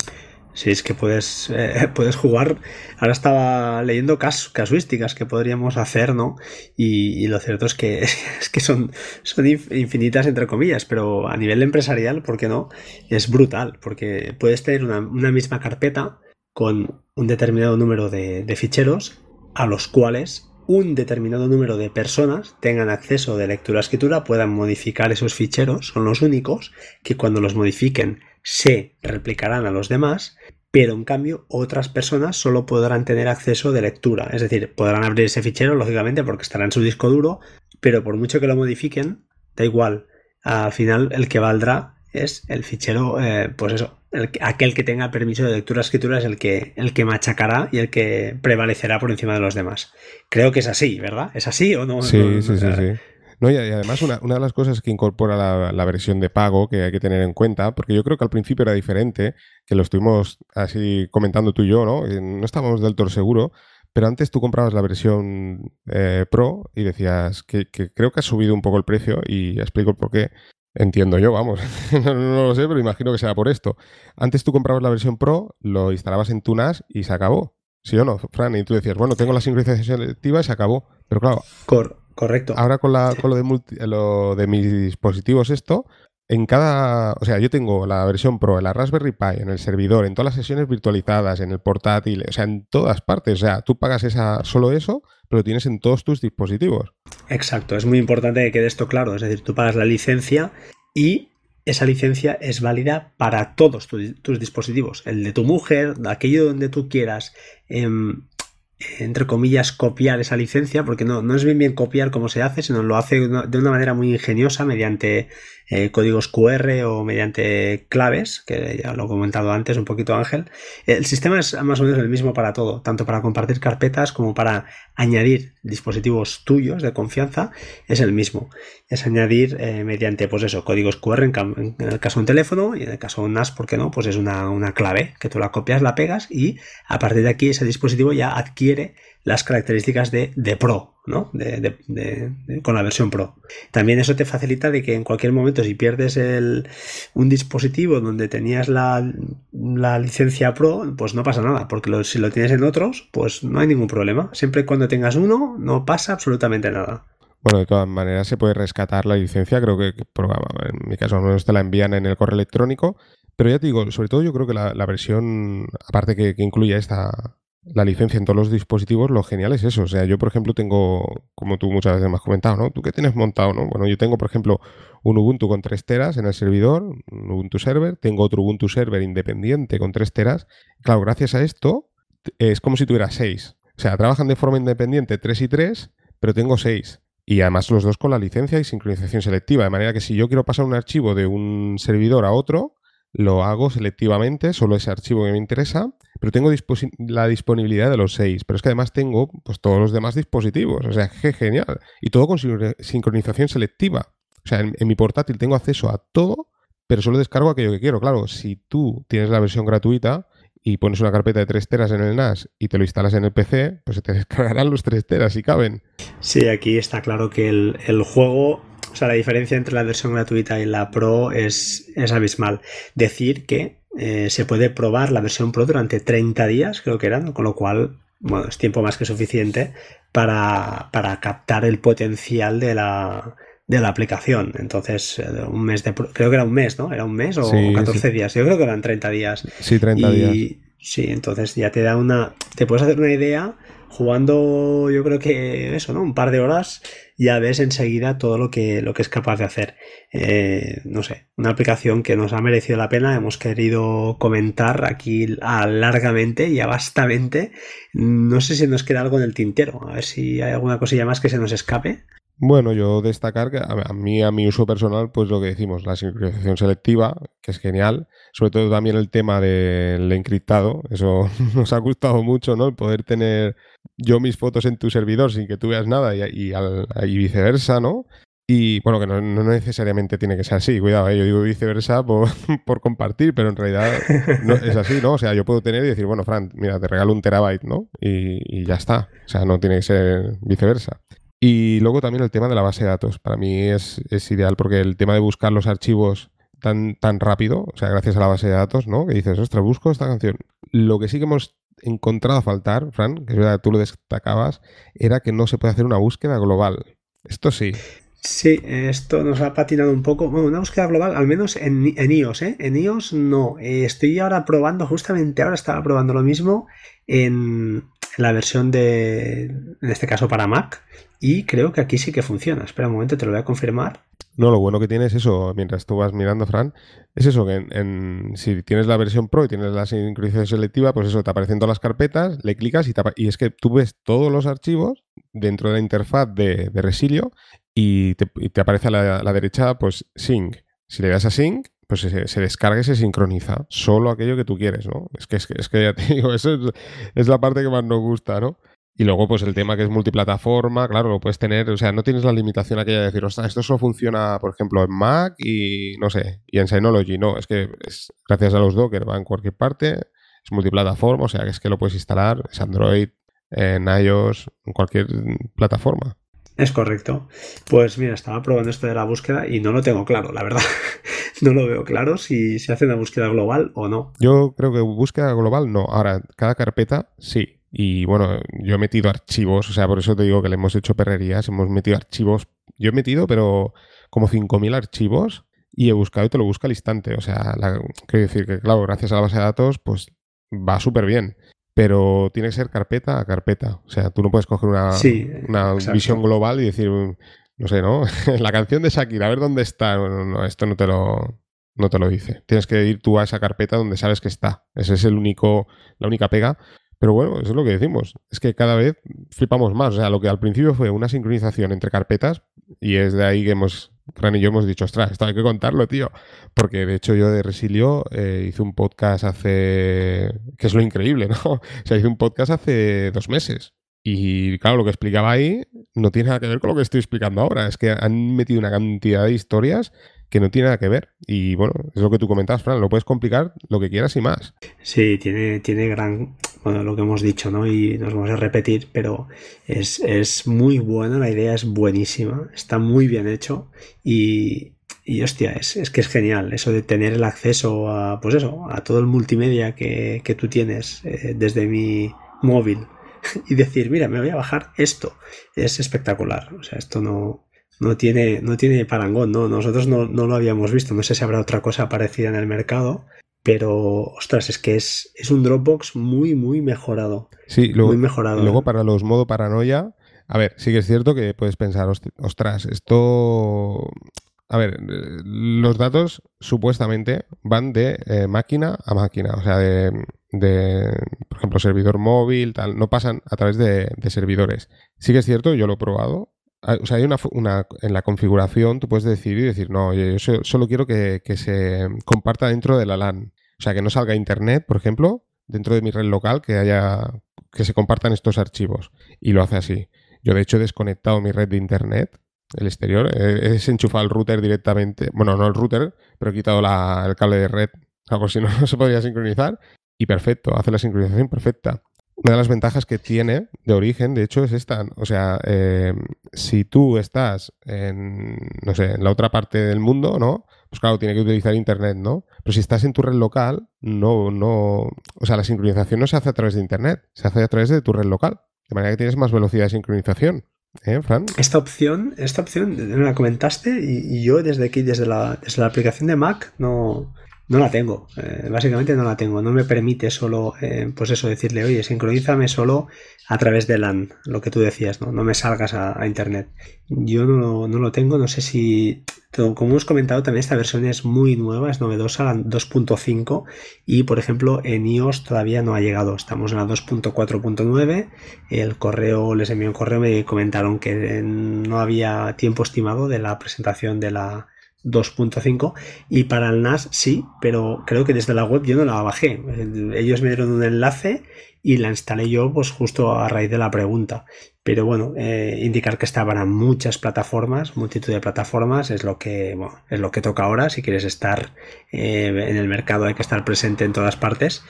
Sí, es que puedes, eh, puedes jugar. Ahora estaba leyendo cas casuísticas que podríamos hacer, ¿no? Y, y lo cierto es que, es que son, son infinitas, entre comillas, pero a nivel empresarial, ¿por qué no? Es brutal, porque puedes tener una, una misma carpeta con un determinado número de, de ficheros a los cuales un determinado número de personas tengan acceso de lectura-escritura, puedan modificar esos ficheros, son los únicos que cuando los modifiquen se replicarán a los demás, pero en cambio otras personas solo podrán tener acceso de lectura, es decir, podrán abrir ese fichero, lógicamente, porque estará en su disco duro, pero por mucho que lo modifiquen, da igual, al final el que valdrá es el fichero, eh, pues eso, el, aquel que tenga permiso de lectura-escritura es el que, el que machacará y el que prevalecerá por encima de los demás. Creo que es así, ¿verdad? ¿Es así o no? no, Sí, no sí, sí, eh, sí. No, y, y además una, una de las cosas que incorpora la, la versión de pago que hay que tener en cuenta, porque yo creo que al principio era diferente, que lo estuvimos así comentando tú y yo, ¿no? Y no estábamos del todo seguros, pero antes tú comprabas la versión eh, Pro y decías que, que creo que ha subido un poco el precio y explico el por qué. Entiendo yo, vamos. no, no lo sé, pero imagino que será por esto. Antes tú comprabas la versión Pro, lo instalabas en tu N A S y se acabó. ¿Sí o no, Fran? Y tú decías, bueno, tengo la sincronización selectiva y se acabó. Pero claro, cor correcto. ahora con, la, con lo, de multi, lo de mis dispositivos esto, en cada... O sea, yo tengo la versión Pro en la Raspberry Pi, en el servidor, en todas las sesiones virtualizadas, en el portátil, o sea, en todas partes. O sea, tú pagas esa, solo eso, pero lo tienes en todos tus dispositivos. Exacto, es muy importante que quede esto claro, es decir, tú pagas la licencia y esa licencia es válida para todos tu, tus dispositivos, el de tu mujer, aquello donde tú quieras, eh, entre comillas, copiar esa licencia, porque no, no es bien bien copiar como se hace, sino lo hace de una, de una manera muy ingeniosa mediante eh, códigos Q R o mediante claves, que ya lo he comentado antes un poquito Ángel. El sistema es más o menos el mismo para todo, tanto para compartir carpetas como para añadir dispositivos tuyos de confianza, es el mismo. Es añadir eh, mediante, pues eso, códigos Q R en, en el caso de un teléfono y en el caso de un N A S, ¿por qué no? Pues es una, una clave que tú la copias, la pegas y a partir de aquí ese dispositivo ya adquiere las características de, de Pro, ¿no? De, de, de, de, con la versión Pro. También eso te facilita de que en cualquier momento, si pierdes el, un dispositivo donde tenías la, la licencia Pro, pues no pasa nada, porque lo, si lo tienes en otros, pues no hay ningún problema. Siempre y cuando tengas uno, no pasa absolutamente nada. Bueno, de todas maneras se puede rescatar la licencia, creo que, que en mi caso al menos te la envían en el correo electrónico, pero ya te digo, sobre todo yo creo que la, la versión, aparte que, que incluye esta... la licencia en todos los dispositivos, lo genial es eso. O sea, yo, por ejemplo, tengo, como tú muchas veces me has comentado, ¿no? ¿Tú qué tienes montado, no? Bueno, yo tengo, por ejemplo, un Ubuntu con tres teras en el servidor, un Ubuntu server, tengo otro Ubuntu server independiente con tres teras. Claro, gracias a esto, es como si tuviera seis. O sea, trabajan de forma independiente tres y tres, pero tengo seis. Y además los dos con la licencia y sincronización selectiva. De manera que si yo quiero pasar un archivo de un servidor a otro, lo hago selectivamente, solo ese archivo que me interesa, pero tengo disposi- la disponibilidad de los seis. Pero es que además tengo pues, todos los demás dispositivos. O sea, qué genial. Y todo con sincronización selectiva. O sea, en, en mi portátil tengo acceso a todo, pero solo descargo aquello que quiero. Claro, si tú tienes la versión gratuita y pones una carpeta de tres teras en el N A S y te lo instalas en el P C, pues se te descargarán los tres teras si caben. Sí, aquí está claro que el, el juego... O sea, la diferencia entre la versión gratuita y la Pro es, es abismal. Decir que eh, se puede probar la versión Pro durante treinta días, creo que eran, con lo cual, bueno, es tiempo más que suficiente para, para captar el potencial de la, de la aplicación. Entonces, un mes de... Creo que era un mes, ¿no? ¿Era un mes o Sí, catorce sí. días? Yo creo que eran treinta días. Sí, treinta días. Y sí, entonces ya te da una... Te puedes hacer una idea jugando, yo creo que eso, ¿no? Un par de horas, ya ves enseguida todo lo que, lo que es capaz de hacer. Eh, no sé, una aplicación que nos ha merecido la pena, hemos querido comentar aquí largamente y a bastamente. No sé si nos queda algo en el tintero, a ver si hay alguna cosilla más que se nos escape. Bueno, yo destacar que a a mí, a mi uso personal, pues lo que decimos, la sincronización selectiva, que es genial, sobre todo también el tema del encriptado, eso nos ha gustado mucho, ¿no? El poder tener yo mis fotos en tu servidor sin que tú veas nada y, y, al- y viceversa, ¿no? Y bueno, que no, no necesariamente tiene que ser así, cuidado, ¿eh? Yo digo viceversa por, por compartir, pero en realidad no, es así, ¿no? O sea, yo puedo tener y decir, bueno, Fran, mira, te regalo un terabyte, ¿no? Y, y ya está, o sea, no tiene que ser viceversa. Y luego también el tema de la base de datos. Para mí es, es ideal porque el tema de buscar los archivos tan, tan rápido, o sea, gracias a la base de datos, ¿no? Que dices, ostras, busco esta canción. Lo que sí que hemos encontrado a faltar, Fran, que es verdad, tú lo destacabas, era que no se puede hacer una búsqueda global. Esto sí. Sí, esto nos ha patinado un poco. Bueno, una búsqueda global, al menos en, en iOS, ¿eh? En iOS no. Eh, estoy ahora probando, justamente ahora estaba probando lo mismo en, en la versión de, en este caso para Mac, y creo que aquí sí que funciona. Espera un momento, te lo voy a confirmar. No, lo bueno que tiene es eso, mientras tú vas mirando, Fran, es eso, que en, en- si tienes la versión Pro y tienes la sincronización selectiva, pues eso, te aparecen todas las carpetas, le clicas y, te apa- y es que tú ves todos los archivos dentro de la interfaz de, de Resilio y te, y te aparece a la, a la derecha, pues, Sync. Si le das a Sync, pues se, se descarga y se sincroniza solo aquello que tú quieres, ¿no? Es que, es que, es que ya te digo, eso es, es la parte que más nos gusta, ¿no? Y luego, pues el tema que es multiplataforma, claro, lo puedes tener, o sea, no tienes la limitación aquella de decir, ostras, esto solo funciona, por ejemplo, en Mac y, no sé, y en Synology. No, es que es, gracias a los Docker va en cualquier parte, es multiplataforma, o sea, que es que lo puedes instalar, es Android, en iOS, en cualquier plataforma. Es correcto. Pues mira, estaba probando esto de la búsqueda y no lo tengo claro, la verdad. No lo veo claro si se hace una búsqueda global o no. Yo creo que búsqueda global no. Ahora, cada carpeta sí. Y bueno, yo he metido archivos, o sea, por eso te digo que le hemos hecho perrerías, hemos metido archivos. Yo he metido, pero como cinco mil archivos y he buscado y te lo busca al instante. O sea, la- quiero decir que, claro, gracias a la base de datos, pues va súper bien. Pero tiene que ser carpeta a carpeta. O sea, tú no puedes coger una, Sí, una visión exacto. global y decir, no sé, ¿no? La canción de Shakira, a ver dónde está. No, no, no, esto no te lo, no te lo dice. Tienes que ir tú a esa carpeta donde sabes que está. Ese es el único, la única pega. Pero bueno, eso es lo que decimos. Es que cada vez flipamos más. O sea, lo que al principio fue una sincronización entre carpetas, y es de ahí que hemos, Fran y yo hemos dicho, ostras, esto hay que contarlo, tío. Porque de hecho yo de Resilio eh, hice un podcast hace, que es lo increíble, ¿no? O sea, hice un podcast hace dos meses. Y claro, lo que explicaba ahí no tiene nada que ver con lo que estoy explicando ahora. Es que han metido una cantidad de historias que no tiene nada que ver. Y bueno, es lo que tú comentabas, Fran, lo puedes complicar lo que quieras y más. Sí, tiene, tiene gran, bueno, lo que hemos dicho, ¿no? Y nos vamos a repetir, pero es, es muy bueno, la idea es buenísima, está muy bien hecho y, y hostia, es, es que es genial eso de tener el acceso a, pues eso, a todo el multimedia que, que tú tienes eh, desde mi móvil y decir, mira, me voy a bajar esto. Es espectacular, o sea, esto no, no tiene, no tiene parangón, ¿no? Nosotros no, no lo habíamos visto, no sé si habrá otra cosa parecida en el mercado, pero, ostras, es que es, es un Dropbox muy, muy mejorado. Sí, Muy luego, y mejorado, luego ¿eh? para los modo paranoia, a ver, sí que es cierto que puedes pensar, "Host- ostras, esto... A ver, eh, los datos supuestamente van de eh, máquina a máquina, o sea, de, de, por ejemplo, servidor móvil, tal, no pasan a través de, de servidores. Sí que es cierto, yo lo he probado. Ah, o sea, hay una, fu- una- en la configuración tú puedes decidir y decir, no, oye, yo so- solo quiero que, que se comparta dentro de la LAN. O sea, que no salga internet, por ejemplo, dentro de mi red local, que haya que se compartan estos archivos. Y lo hace así. Yo, de hecho, he desconectado mi red de internet, el exterior, he, he desenchufado el router directamente. Bueno, no el router, pero he quitado la- el cable de red. O sea, por si no, no se podría sincronizar. Y perfecto, hace la sincronización perfecta. Una de las ventajas que tiene de origen, de hecho, es esta. O sea, eh, si tú estás en, no sé, en la otra parte del mundo, ¿no? Pues claro, tiene que utilizar internet, ¿no? Pero si estás en tu red local, no, no, o sea, la sincronización no se hace a través de internet, se hace a través de tu red local. De manera que tienes más velocidad de sincronización. ¿Eh, Fran? Esta opción, esta opción me la comentaste y, y yo desde aquí, desde la, desde la aplicación de Mac, no, no la tengo. Eh, básicamente no la tengo. No me permite solo, eh, pues eso, decirle, oye, sincronízame solo a través de LAN, lo que tú decías, ¿no? No me salgas a, a internet. Yo no, no lo tengo, no sé si como hemos comentado, también esta versión es muy nueva, es novedosa, la dos punto cinco, y por ejemplo en iOS todavía no ha llegado, estamos en la dos punto cuatro punto nueve. El correo, les envié un correo, me comentaron que no había tiempo estimado de la presentación de la dos punto cinco, y para el N A S sí, pero creo que desde la web yo no la bajé. Ellos me dieron un enlace y la instalé yo pues justo a raíz de la pregunta. Pero bueno, eh, indicar que está para muchas plataformas, multitud de plataformas, es lo que, bueno, es lo que toca ahora. Si quieres estar eh, en el mercado hay que estar presente en todas partes,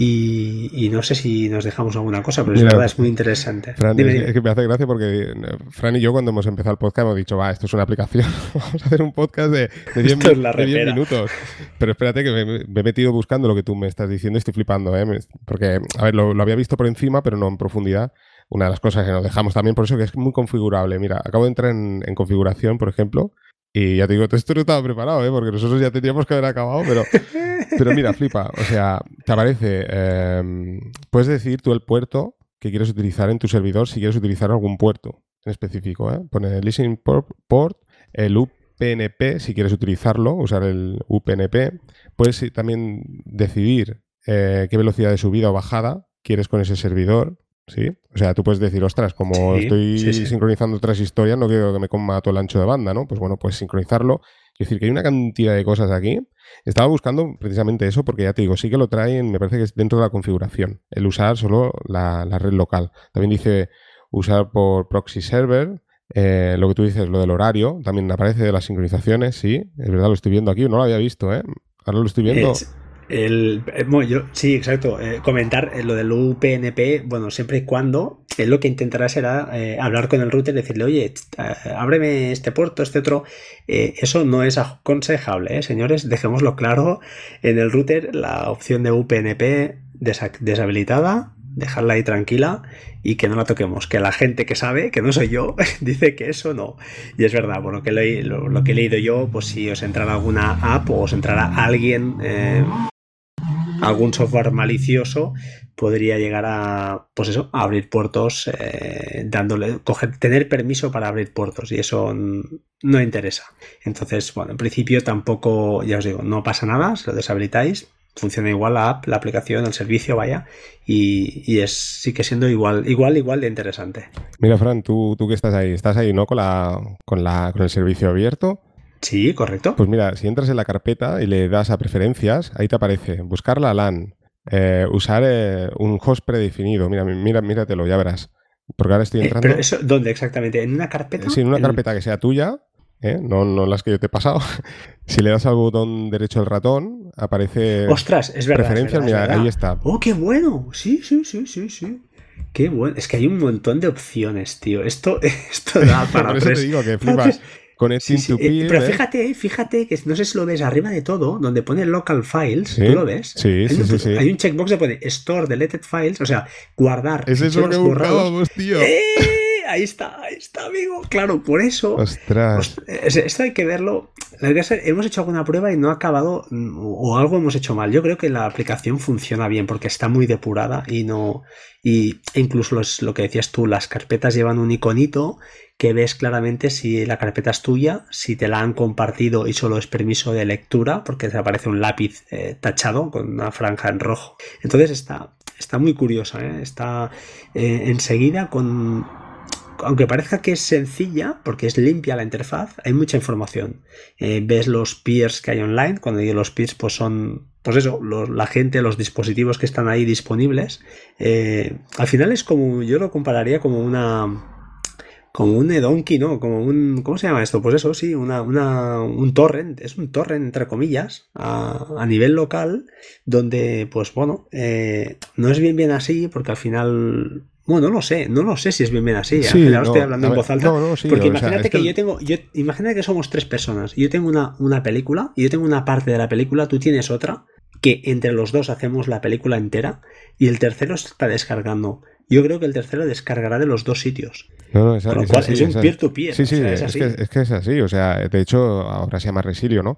y, y no sé si nos dejamos alguna cosa, pero Mira, es verdad, es muy interesante. Fran, dime, es, dime. es que me hace gracia porque Fran y yo cuando hemos empezado el podcast hemos dicho, va, esto es una aplicación, vamos a hacer un podcast de, de diez minutos. Pero espérate que me, me he metido buscando lo que tú me estás diciendo y estoy flipando, ¿eh? Porque, a ver, lo, lo había visto por encima, pero no en profundidad. Una de las cosas que nos dejamos también, por eso que es muy configurable. Mira, acabo de entrar en, en configuración, por ejemplo, y ya te digo, esto no estaba preparado, ¿eh? Porque nosotros ya tendríamos que haber acabado, pero, pero mira, flipa. O sea, te aparece, eh, puedes decidir tú el puerto que quieres utilizar en tu servidor, si quieres utilizar algún puerto en específico, ¿eh? Pone Listening Port, port el U P N P, si quieres utilizarlo, usar el U P N P. Puedes también decidir eh, qué velocidad de subida o bajada quieres con ese servidor. Sí, o sea, tú puedes decir, ostras, como sí, estoy sí, sí. sincronizando otras historias, no quiero que me coma todo el ancho de banda, ¿no? Pues bueno, puedes sincronizarlo. Es decir, que hay una cantidad de cosas aquí. Estaba buscando precisamente eso porque ya te digo, sí que lo traen, me parece que es dentro de la configuración, el usar solo la, la red local. También dice usar por proxy server, eh, lo que tú dices, lo del horario, también aparece de las sincronizaciones, sí, es verdad, lo estoy viendo aquí, no lo había visto, ¿eh? Ahora lo estoy viendo. Es... El, bueno, yo, sí, exacto. Eh, comentar eh, lo del U P N P, bueno, siempre y cuando eh, lo que intentará será eh, hablar con el router y decirle, oye, eh, ábreme este puerto, este otro. Eh, eso no es aconsejable, ¿eh, señores? Dejémoslo claro. En el router, la opción de U P N P desa- deshabilitada, dejarla ahí tranquila y que no la toquemos. Que la gente que sabe, que no soy yo, dice que eso no. Y es verdad, bueno, que lo, lo, lo que he leído yo, pues si os entrara alguna app o os entrara alguien... Eh, algún software malicioso podría llegar a, pues eso, a abrir puertos, eh, dándole, coger, tener permiso para abrir puertos, y eso no interesa. Entonces, bueno, en principio tampoco, ya os digo, no pasa nada, si lo deshabilitáis, funciona igual la app, la aplicación, el servicio, vaya, y, y es, sigue siendo igual, igual, igual de interesante. Mira, Fran, tú, tú que estás ahí, estás ahí, ¿no? Con la, con la, con el servicio abierto. Sí, correcto. Pues mira, si entras en la carpeta y le das a preferencias, ahí te aparece buscar la LAN, eh, usar eh, un host predefinido. Mira, mira, míratelo, ya verás. Porque ahora estoy entrando... Eh, ¿Pero eso dónde exactamente? ¿En una carpeta? Eh, sí, en una en... carpeta que sea tuya, ¿eh? no, no las que yo te he pasado. Si le das al botón derecho del ratón, aparece... ¡Ostras! Es verdad, preferencias, es verdad, mira, es verdad. Ahí está. ¡Oh, qué bueno! Sí, sí, sí, sí, sí. Qué bueno. Es que hay un montón de opciones, tío. Esto, esto da para... Por eso tres... te digo que flipas... Connecting sí, sí. to peer, eh, pero ¿eh? fíjate, fíjate que no sé si lo ves arriba de todo, donde pone local files, ¿Sí? ¿tú lo ves? Sí, hay, sí, un, sí, sí. hay un checkbox que pone store deleted files, o sea, guardar. Es eso lo que buscábamos, tío. ¡Eh! Ahí está, ahí está, amigo. Claro, por eso. Ostras. Pues, esto hay que verlo. Hemos hecho alguna prueba y no ha acabado, o algo hemos hecho mal. Yo creo que la aplicación funciona bien porque está muy depurada y no. Y incluso los, lo que decías tú, las carpetas llevan un iconito que ves claramente si la carpeta es tuya, si te la han compartido y solo es permiso de lectura, porque te aparece un lápiz eh, tachado con una franja en rojo. Entonces está, está muy curiosa, ¿eh? Está eh, enseguida con... Aunque parezca que es sencilla, porque es limpia la interfaz, hay mucha información. Eh, ves los peers que hay online. Cuando digo los peers, pues son, pues eso, los, la gente, los dispositivos que están ahí disponibles. Eh, al final es como, yo lo compararía como una... Como un edonkey, ¿no? Como un... ¿Cómo se llama esto? Pues eso, sí, una, una, un torrent. Es un torrent, entre comillas, a, a nivel local, donde, pues bueno, eh, no es bien bien así, porque al final... Bueno, no lo sé, no lo sé si es bien bien así. Sí, ahora no, estoy hablando ver, en voz alta. No, no, sí, porque o imagínate sea, es que, que yo tengo... Yo, imagínate que somos tres personas. Yo tengo una, una película, y yo tengo una parte de la película, tú tienes otra, que entre los dos hacemos la película entera, y el tercero está descargando. Yo creo que el tercero descargará de los dos sitios. No, no, es, Con lo es cual así, es un peer-to-peer. Sí, sí, o sea, es, es, así. que, es que es así. O sea, de hecho, ahora se llama Resilio, ¿no?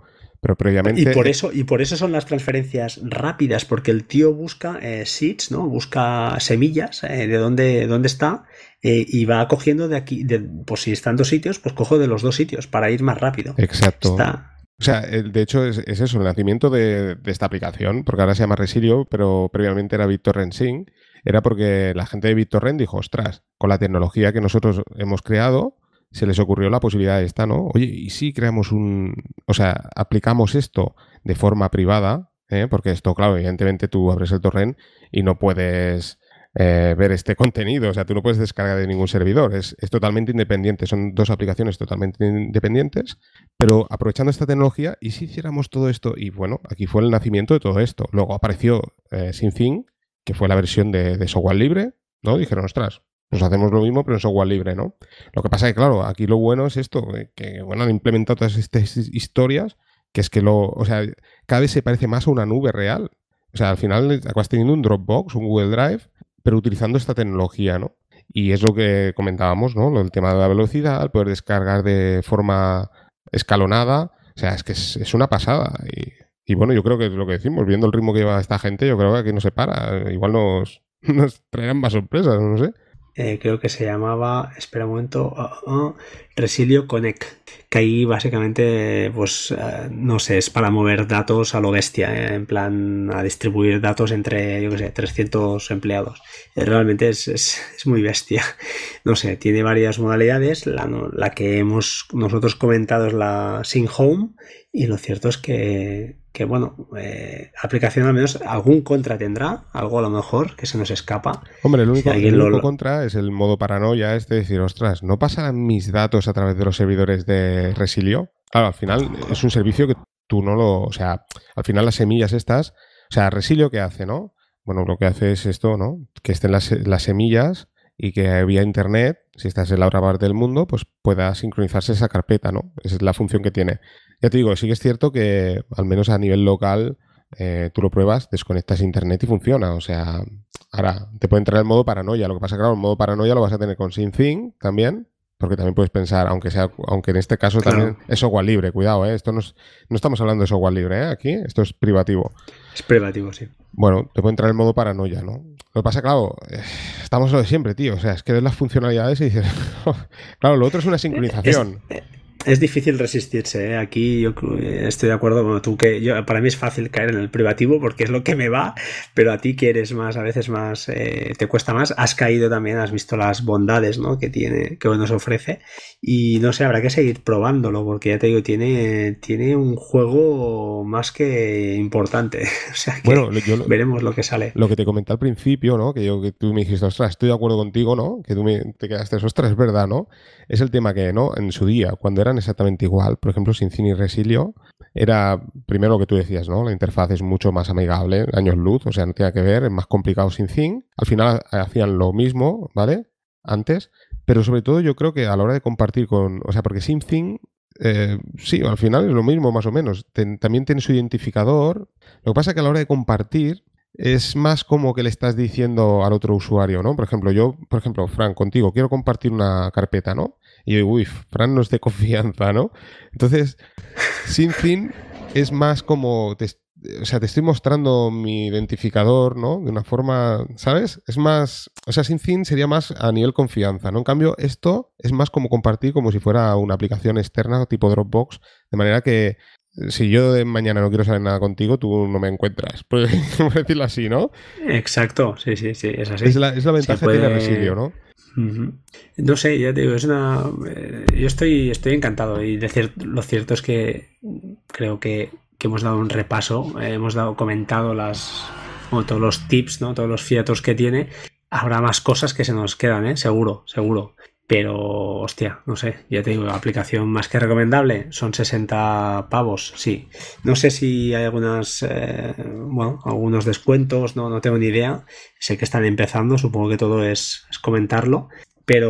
Pero previamente... Y por eso, y por eso son las transferencias rápidas, porque el tío busca eh, seeds, ¿no? Busca semillas eh, de dónde, dónde está eh, y va cogiendo de aquí, de, pues si están dos sitios, pues cojo de los dos sitios para ir más rápido. Exacto. Está... O sea, de hecho es, es eso, el nacimiento de, de esta aplicación, porque ahora se llama Resilio, pero previamente era BitTorrent Sync, era porque la gente de BitTorrent dijo, ostras, con la tecnología que nosotros hemos creado, se les ocurrió la posibilidad esta, ¿no? Oye, ¿y si creamos un... o sea, aplicamos esto de forma privada? ¿eh? Porque esto, claro, evidentemente tú abres el torrent y no puedes eh, ver este contenido, o sea, tú no puedes descargar de ningún servidor, es, es totalmente independiente, son dos aplicaciones totalmente independientes, pero aprovechando esta tecnología, ¿y si hiciéramos todo esto? Y bueno, aquí fue el nacimiento de todo esto. Luego apareció eh, SyncThing, que fue la versión de, de software libre, ¿no? Dijeron, ostras, pues hacemos lo mismo, pero en software libre, ¿no? Lo que pasa es que, claro, aquí lo bueno es esto, que, bueno, han implementado todas estas historias, que es que lo, o sea, cada vez se parece más a una nube real. O sea, al final acabas teniendo un Dropbox, un Google Drive, pero utilizando esta tecnología, ¿no? Y es lo que comentábamos, ¿no? El tema de la velocidad, el poder descargar de forma escalonada, o sea, es que es, es una pasada. Y, y bueno, yo creo que es lo que decimos, viendo el ritmo que lleva esta gente, yo creo que aquí no se para. Igual nos, nos traerán más sorpresas, no sé. Eh, creo que se llamaba, espera un momento, uh, uh, Resilio Connect, que ahí básicamente, pues, uh, no sé, es para mover datos a lo bestia, eh, en plan a distribuir datos entre, yo qué sé, trescientos empleados. Eh, realmente es, es, es muy bestia. No sé, tiene varias modalidades. La, la que hemos nosotros comentado es la Sync Home, y lo cierto es que, que bueno, eh, aplicación al menos algún contra tendrá, algo a lo mejor que se nos escapa. Hombre, el único, si el único lo... contra es el modo paranoia, es de decir, ostras, ¿no pasarán mis datos a través de los servidores de Resilio? Claro, al final es un servicio que tú no lo... O sea, al final las semillas estas... O sea, Resilio, ¿qué hace, no? Bueno, lo que hace es esto, ¿no? Que estén las, las semillas y que vía internet, si estás en la otra parte del mundo, pues pueda sincronizarse esa carpeta, ¿no? Esa es la función que tiene. Ya te digo, sí que es cierto que al menos a nivel local eh, tú lo pruebas, desconectas internet y funciona. O sea, ahora te puede entrar el modo paranoia. Lo que pasa es que, claro, el modo paranoia lo vas a tener con SyncThing también, porque también puedes pensar, aunque sea, aunque en este caso claro. También es software libre, cuidado, ¿eh? Esto no, es, no estamos hablando de software libre, ¿eh? Aquí, esto es privativo. Es privativo, sí. Bueno, te puede entrar el modo paranoia, ¿no? Lo que pasa, claro, eh, estamos lo de siempre, tío. O sea, es que ves las funcionalidades y dices... claro, lo otro es una sincronización. Es, es difícil resistirse, ¿eh? Aquí yo estoy de acuerdo con tú que yo, para mí es fácil caer en el privativo porque es lo que me va, pero a ti que eres más, a veces más, eh, te cuesta más, has caído también, has visto las bondades, ¿no? que tiene, que nos ofrece, y no sé, habrá que seguir probándolo porque ya te digo, tiene, tiene un juego más que importante. O sea que bueno, yo lo, veremos lo que sale. Lo que te comenté al principio, ¿no? Que yo que tú me dijiste, ostras, estoy de acuerdo contigo, ¿no? Que tú me, te quedaste, ostras, es verdad, ¿no? Es el tema que, ¿no? En su día, cuando eran exactamente igual, por ejemplo, SyncThing y Resilio, era primero lo que tú decías, ¿no? La interfaz es mucho más amigable, años luz, o sea, no tiene que ver, es más complicado SyncThing. Al final hacían lo mismo, ¿vale? Antes, pero sobre todo yo creo que a la hora de compartir con, o sea, porque SyncThing Eh, sí, al final es lo mismo más o menos. Ten, también tiene su identificador. Lo que pasa es que a la hora de compartir es más como que le estás diciendo al otro usuario, ¿no? Por ejemplo, yo, por ejemplo, Fran, contigo, quiero compartir una carpeta, ¿no? Y yo, uy, Fran no es de confianza, ¿no? Entonces, SyncThing es más como... Te, o sea, te estoy mostrando mi identificador, ¿no? De una forma, ¿sabes? Es más... O sea, SyncThing sería más a nivel confianza, ¿no? En cambio, esto es más como compartir como si fuera una aplicación externa tipo Dropbox, de manera que si yo de mañana no quiero saber nada contigo, tú no me encuentras. Por decirlo así, ¿no? Exacto, sí, sí, sí, es así. Es la, es la ventaja que puede... tiene Resilio, ¿no? Uh-huh. No sé, ya te digo, es una... Eh, yo estoy, estoy encantado y decir, lo cierto es que creo que que hemos dado un repaso, eh, hemos dado comentado las bueno, todos los tips, ¿no? Todos los fiatos que tiene. Habrá más cosas que se nos quedan, ¿eh? Seguro, seguro. Pero, hostia, no sé, ya te digo, aplicación más que recomendable, son sesenta pavos, sí. No sé si hay algunas, eh, bueno, algunos descuentos, no, no tengo ni idea. Sé que están empezando, supongo que todo es, es comentarlo. Pero,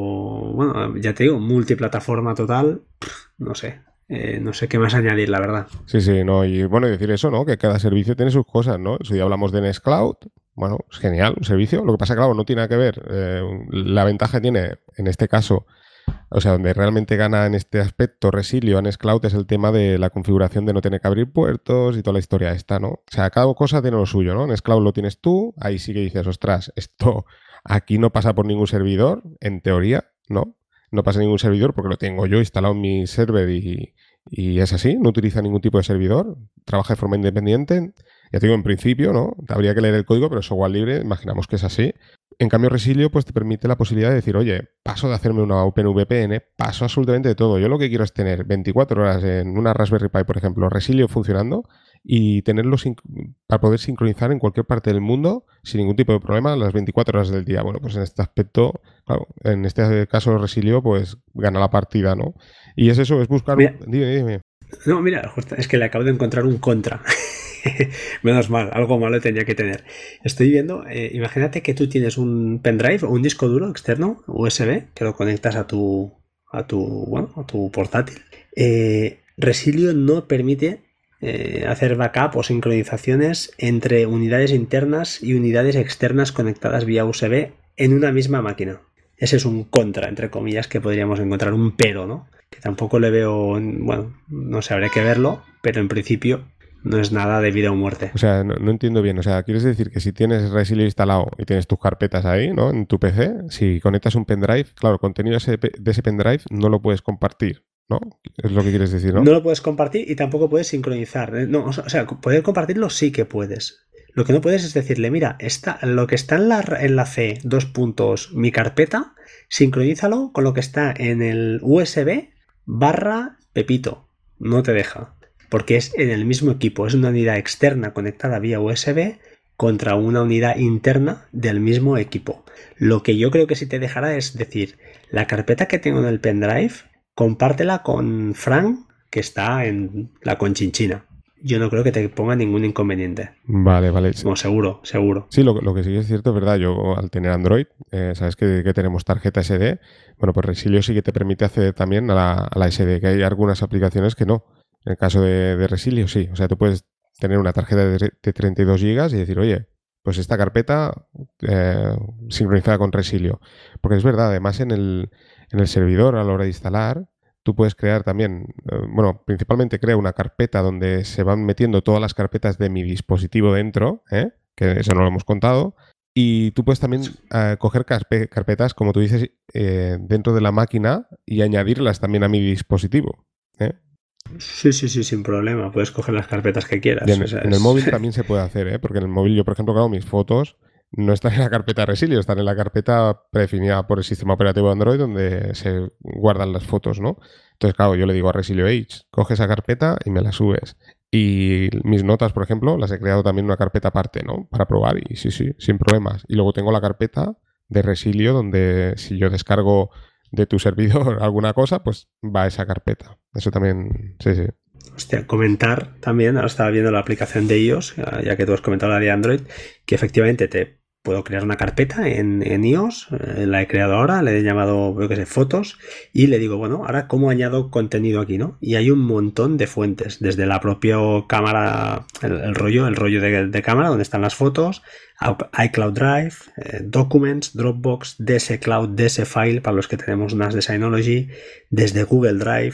bueno, ya te digo, multiplataforma total, no sé. Eh, no sé qué más añadir, la verdad. Sí, sí, no, y bueno, decir eso, ¿no? Que cada servicio tiene sus cosas, ¿no? Si ya hablamos de Nextcloud, bueno, es genial, un servicio. Lo que pasa, claro, no tiene nada que ver. Eh, la ventaja tiene, en este caso, o sea, donde realmente gana en este aspecto Resilio a Nextcloud es el tema de la configuración de no tener que abrir puertos y toda la historia esta, ¿no? O sea, cada cosa tiene lo suyo, ¿no? Nextcloud lo tienes tú, ahí sí que dices, ostras, esto aquí no pasa por ningún servidor, en teoría, ¿no? No pasa ningún servidor porque lo tengo yo instalado en mi server y, y es así, no utiliza ningún tipo de servidor, trabaja de forma independiente. Ya te digo, en principio, ¿no? Habría que leer el código, pero es software libre, imaginamos que es así. En cambio, Resilio pues te permite la posibilidad de decir, oye, paso de hacerme una OpenVPN, paso absolutamente de todo. Yo lo que quiero es tener veinticuatro horas en una Raspberry Pi, por ejemplo, Resilio funcionando y tenerlo para poder sincronizar en cualquier parte del mundo sin ningún tipo de problema las veinticuatro horas del día. Bueno, pues en este aspecto, claro, en este caso Resilio pues gana la partida, ¿no? Y es eso, es buscar... Mira, un... Dime, dime. No, mira, justo, es que le acabo de encontrar un contra. Menos mal, algo malo tenía que tener. Estoy viendo, eh, imagínate que tú tienes un pendrive o un disco duro externo, U S B, que lo conectas a tu, a tu, bueno, a tu portátil. Eh, Resilio no permite eh, hacer backup o sincronizaciones entre unidades internas y unidades externas conectadas vía U S B en una misma máquina. Ese es un contra, entre comillas, que podríamos encontrar, un pero, ¿no? Que tampoco le veo, bueno, no sé, habría que verlo, pero en principio no es nada de vida o muerte. O sea, no, no entiendo bien. O sea, ¿quieres decir que si tienes Resilio instalado y tienes tus carpetas ahí, ¿no? En tu P C, si conectas un pendrive, claro, el contenido de ese pendrive no lo puedes compartir, ¿no? Es lo que quieres decir, ¿no? No lo puedes compartir y tampoco puedes sincronizar. No, o sea, poder compartirlo sí que puedes. Lo que no puedes es decirle, mira, está, lo que está en la, en la C, dos puntos, mi carpeta, sincronízalo con lo que está en el U S B barra Pepito. No te deja. Porque es en el mismo equipo. Es una unidad externa conectada vía U S B contra una unidad interna del mismo equipo. Lo que yo creo que sí te dejará es decir, la carpeta que tengo en el pendrive, compártela con Frank, que está en la Conchinchina. Yo no creo que te ponga ningún inconveniente. Vale, vale. Como seguro, seguro. Sí, lo, lo que sí es cierto es verdad. Yo al tener Android, eh, sabes que, que tenemos tarjeta ese de. Bueno, pues Resilio sí que te permite acceder también a la, a la ese de, que hay algunas aplicaciones que no. En el caso de, de Resilio, sí. O sea, tú puedes tener una tarjeta de, de treinta y dos gigas y decir, oye, pues esta carpeta eh, sincronizada con Resilio. Porque es verdad, además en el, en el servidor a la hora de instalar, tú puedes crear también, eh, bueno, principalmente crea una carpeta donde se van metiendo todas las carpetas de mi dispositivo dentro, ¿eh? Que eso no lo hemos contado. Y tú puedes también uh, coger carpe- carpetas, como tú dices, eh, dentro de la máquina y añadirlas también a mi dispositivo, ¿eh? Sí, sí, sí, sin problema. Puedes coger las carpetas que quieras. En, o sea, en es... el móvil también se puede hacer, ¿eh? Porque en el móvil yo, por ejemplo, claro, mis fotos no están en la carpeta Resilio, están en la carpeta predefinida por el sistema operativo de Android donde se guardan las fotos, ¿no? Entonces, claro, yo le digo a Resilio H, coge esa carpeta y me la subes. Y mis notas, por ejemplo, las he creado también en una carpeta aparte, ¿no? Para probar y sí, sí, sin problemas. Y luego tengo la carpeta de Resilio donde si yo descargo de tu servidor alguna cosa, pues va a esa carpeta. Eso también, sí, sí. Hostia, comentar también, ahora estaba viendo la aplicación de iOS, ya que tú has comentado la de Android, que efectivamente te puedo crear una carpeta en, en iOS, eh, la he creado ahora, le he llamado, creo que sé, fotos, y le digo, bueno, ahora cómo añado contenido aquí, ¿no? Y hay un montón de fuentes, desde la propia cámara, el, el rollo, el rollo de, de cámara, donde están las fotos, iCloud Drive, eh, Documents, Dropbox, D S Cloud, D S File, para los que tenemos N A S de Synology, desde Google Drive,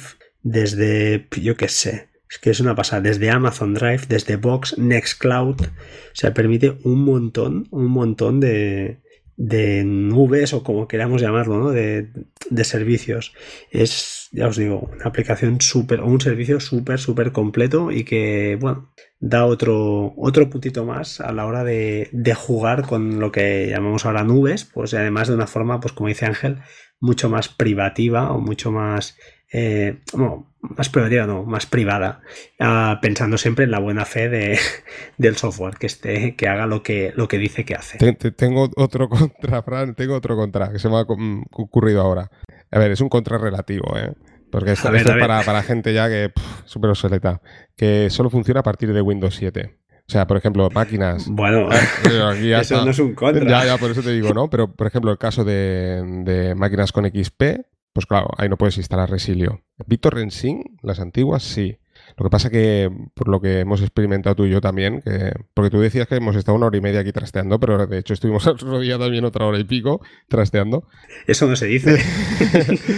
desde, yo qué sé, es que es una pasada, desde Amazon Drive, desde Box, Nextcloud, o sea, permite un montón, un montón de, de nubes o como queramos llamarlo, ¿no? De, de servicios. Es, ya os digo, una aplicación súper, un servicio súper, súper completo y que, bueno, da otro, otro puntito más a la hora de, de jugar con lo que llamamos ahora nubes, pues además de una forma, pues como dice Ángel, mucho más privativa o mucho más... Eh, no, más privativa, no, más privada, uh, pensando siempre en la buena fe de, del software, que esté, que haga lo que, lo que dice que hace. Tengo otro contra, Fran, tengo otro contra, que se me ha ocurrido ahora. A ver, es un contra relativo, ¿eh? Porque esto, ver, esto es para, para gente ya que súper obsoleta, que solo funciona a partir de Windows siete. O sea, por ejemplo, máquinas... Bueno, aquí ya eso está. No es un contra. Ya, ya, por eso te digo, ¿no? Pero, por ejemplo, el caso de, de máquinas con X P... Pues claro, ahí no puedes instalar Resilio. BitTorrent Sync, las antiguas, sí. Lo que pasa que, por lo que hemos experimentado tú y yo también, que porque tú decías que hemos estado una hora y media aquí trasteando, pero de hecho estuvimos el otro día también otra hora y pico trasteando. Eso no se dice.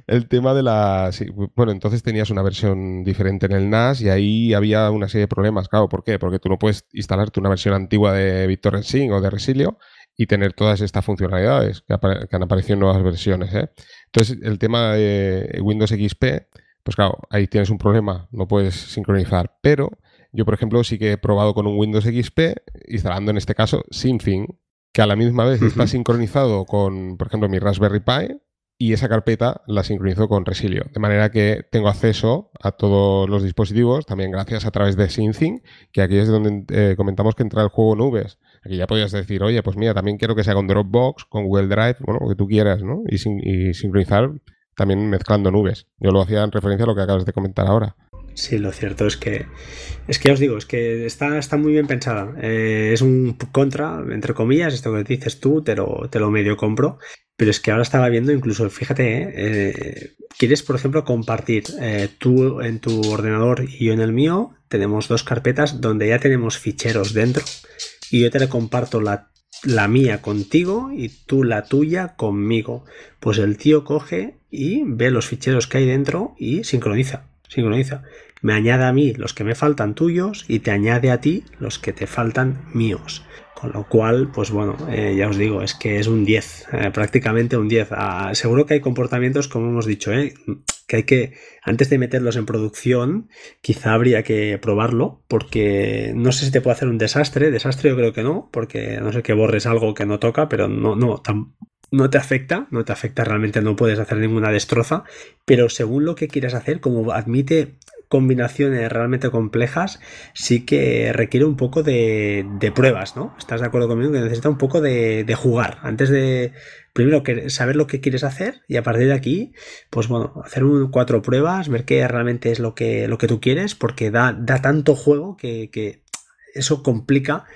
el tema de la... Sí, bueno, entonces tenías una versión diferente en el N A S y ahí había una serie de problemas. Claro, ¿por qué? Porque tú no puedes instalarte una versión antigua de BitTorrent o de Resilio y tener todas estas funcionalidades que, apare- que han aparecido en nuevas versiones, ¿eh? Entonces, el tema de Windows X P, pues claro, ahí tienes un problema, no puedes sincronizar. Pero yo, por ejemplo, sí que he probado con un Windows X P, instalando en este caso SyncThing, que a la misma vez está Ujú. sincronizado con, por ejemplo, mi Raspberry Pi, y esa carpeta la sincronizo con Resilio. De manera que tengo acceso a todos los dispositivos, también gracias a través de SyncThing, que aquí es donde eh, comentamos que entra el juego nubes. Aquí ya podías decir, oye, pues mira, también quiero que sea con Dropbox, con Google Drive, bueno, lo que tú quieras, ¿no? Y, sin- y sincronizar también mezclando nubes. Yo lo hacía en referencia a lo que acabas de comentar ahora. Sí, lo cierto es que es que ya os digo, es que está, está muy bien pensada. Eh, es un contra, entre comillas, esto que dices tú, te lo, te lo medio compro. Pero es que ahora estaba viendo, incluso, fíjate, eh, eh, quieres, por ejemplo, compartir eh, tú en tu ordenador y yo en el mío, tenemos dos carpetas donde ya tenemos ficheros dentro y yo te le comparto la, la mía contigo y tú la tuya conmigo. Pues el tío coge y ve los ficheros que hay dentro y sincroniza, sincroniza. Me añade a mí los que me faltan tuyos y te añade a ti los que te faltan míos. Con lo cual, pues bueno, eh, ya os digo, es que es un diez, eh, prácticamente un diez. Ah, seguro que hay comportamientos, como hemos dicho, eh, que hay que, antes de meterlos en producción, quizá habría que probarlo, porque no sé si te puede hacer un desastre. Desastre yo creo que no, porque no sé que borres algo que no toca, pero no, no, tam- no te afecta, no te afecta, realmente no puedes hacer ninguna destroza, pero según lo que quieras hacer, como admite combinaciones realmente complejas, sí que requiere un poco de, de pruebas, ¿no? ¿Estás de acuerdo conmigo? Que necesita un poco de, de jugar. Antes de, primero, que, saber lo que quieres hacer y a partir de aquí, pues bueno, hacer un, cuatro pruebas, ver qué realmente es lo que, lo que tú quieres, porque da, da tanto juego que, que eso complica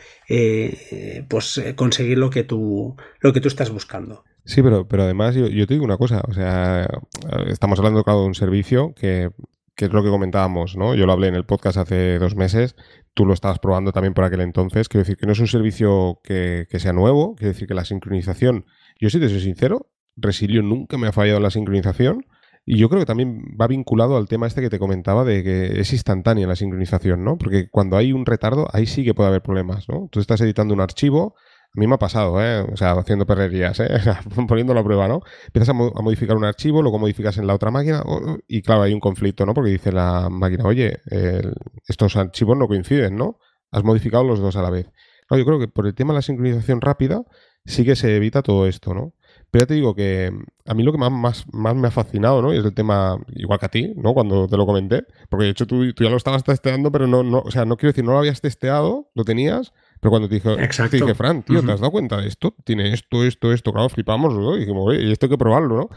eh, pues conseguir lo que tú, lo que tú estás buscando. Sí, pero, pero además yo, yo te digo una cosa, o sea, estamos hablando, claro, de un servicio que, que es lo que comentábamos, ¿no? Yo lo hablé en el podcast hace dos meses, tú lo estabas probando también por aquel entonces, quiero decir que no es un servicio que, que sea nuevo, quiero decir que la sincronización, yo sí te soy sincero, Resilio nunca me ha fallado en la sincronización y yo creo que también va vinculado al tema este que te comentaba de que es instantánea la sincronización, ¿no? Porque cuando hay un retardo, ahí sí que puede haber problemas, ¿no? Tú estás editando un archivo. A mí me ha pasado, ¿eh? O sea, haciendo perrerías, ¿eh? O sea, poniéndolo a prueba, ¿no? Empiezas a, mo- a modificar un archivo, luego modificas en la otra máquina o- y claro, hay un conflicto, ¿no? Porque dice la máquina, oye, el- estos archivos no coinciden, ¿no? Has modificado los dos a la vez. Claro, yo creo que por el tema de la sincronización rápida sí que se evita todo esto, ¿no? Pero ya te digo que a mí lo que más, más, más me ha fascinado, ¿no? Y es el tema, igual que a ti, ¿no? Cuando te lo comenté, porque de hecho tú, tú ya lo estabas testeando, pero no, no, o sea, no quiero decir, no lo habías testeado, lo tenías, pero cuando te dije, te dije, Exacto. Fran, tío, ¿te Uh-huh. has dado cuenta de esto? Tiene esto, esto, esto. Claro, flipamos, ¿no? Y dijimos, oye, y esto hay que probarlo, ¿no?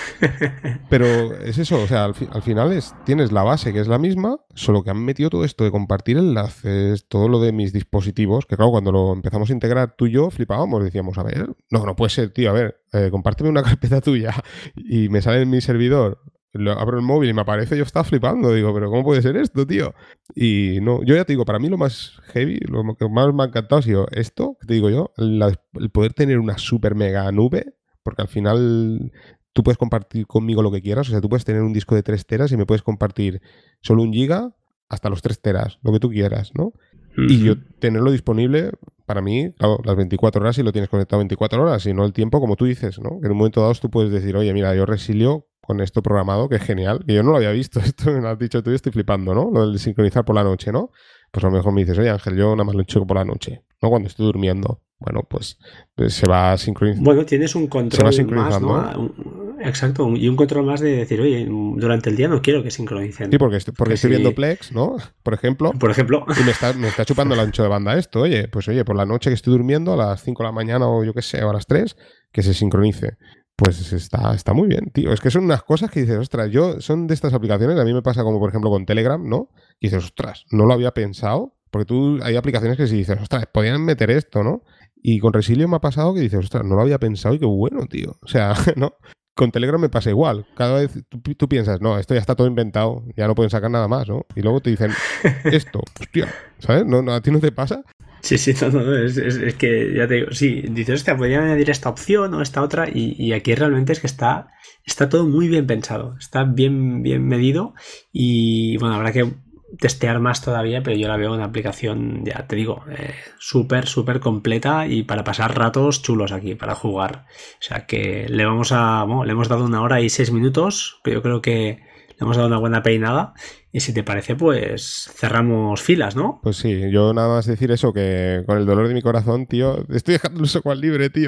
Pero es eso, o sea, al, fi- al final es, tienes la base que es la misma, solo que han metido todo esto de compartir enlaces, todo lo de mis dispositivos, que claro, cuando lo empezamos a integrar tú y yo, flipábamos, decíamos, a ver, no, no puede ser, tío, a ver, eh, compárteme una carpeta tuya y me sale en mi servidor. Lo, abro el móvil y me aparece, yo estaba flipando, digo, pero ¿cómo puede ser esto, tío? Y no, yo ya te digo, para mí lo más heavy, lo que más me ha encantado ha sido esto, que te digo yo, la- el poder tener una super mega nube, porque al final tú puedes compartir conmigo lo que quieras, o sea, tú puedes tener un disco de tres teras y me puedes compartir solo un giga hasta los tres teras, lo que tú quieras, ¿no? Y yo Uh-huh. tenerlo disponible para mí, claro, las veinticuatro horas si lo tienes conectado veinticuatro horas, y no el tiempo como tú dices, ¿no? Que en un momento dado tú puedes decir, oye, mira, yo Resilio con esto programado, que es genial, que yo no lo había visto, esto me lo has dicho tú y estoy flipando, ¿no? Lo del sincronizar por la noche, ¿no? Pues a lo mejor me dices, oye Ángel, yo nada más lo checo por la noche, ¿no? Cuando estoy durmiendo. Bueno, pues, pues se va sincronizando. Bueno, tienes un Se va control más, ¿no? sincronizando. Ah, un- Exacto, un- y un control más de decir, oye, durante el día no quiero que Sí, sincronicen. porque estoy, porque Que estoy viendo si, Plex, ¿no? Por ejemplo, por ejemplo, y me está, me está chupando el ancho de banda esto. Oye, pues oye, por la noche que estoy durmiendo, a las cinco de la mañana o yo qué sé, o a las tres, que se sincronice. Pues está, está muy bien, tío. Es que son unas cosas que dices, ostras, yo, son de estas aplicaciones, a mí me pasa como por ejemplo con Telegram, ¿no? Y dices, ostras, no lo había pensado, porque tú, hay aplicaciones que si dices, ostras, podían meter esto, ¿no? Y con Resilio me ha pasado que dices, ostras, no lo había pensado y qué bueno, tío. O sea, ¿no? Con Telegram me pasa igual. Cada vez tú, tú piensas, no, esto ya está todo inventado, ya no pueden sacar nada más, ¿no? Y luego te dicen, esto, hostia, ¿sabes? ¿No, no, ¿A ti no te pasa? Sí, sí, no, no, no, es, es, es que ya te digo, sí, dices, hostia, podrían añadir esta opción o esta otra, y, y aquí realmente es que está, está todo muy bien pensado, está bien, bien medido, y bueno, habrá que testear más todavía, pero yo la veo una aplicación, ya te digo, eh, súper, súper completa y para pasar ratos chulos aquí, para jugar. O sea que le vamos a, bueno, le hemos dado una hora y seis minutos, pero yo creo que le hemos dado una buena peinada. Y si te parece, pues cerramos filas, ¿no? Pues sí, yo nada más decir eso, que con el dolor de mi corazón, tío, estoy dejando el software libre, tío.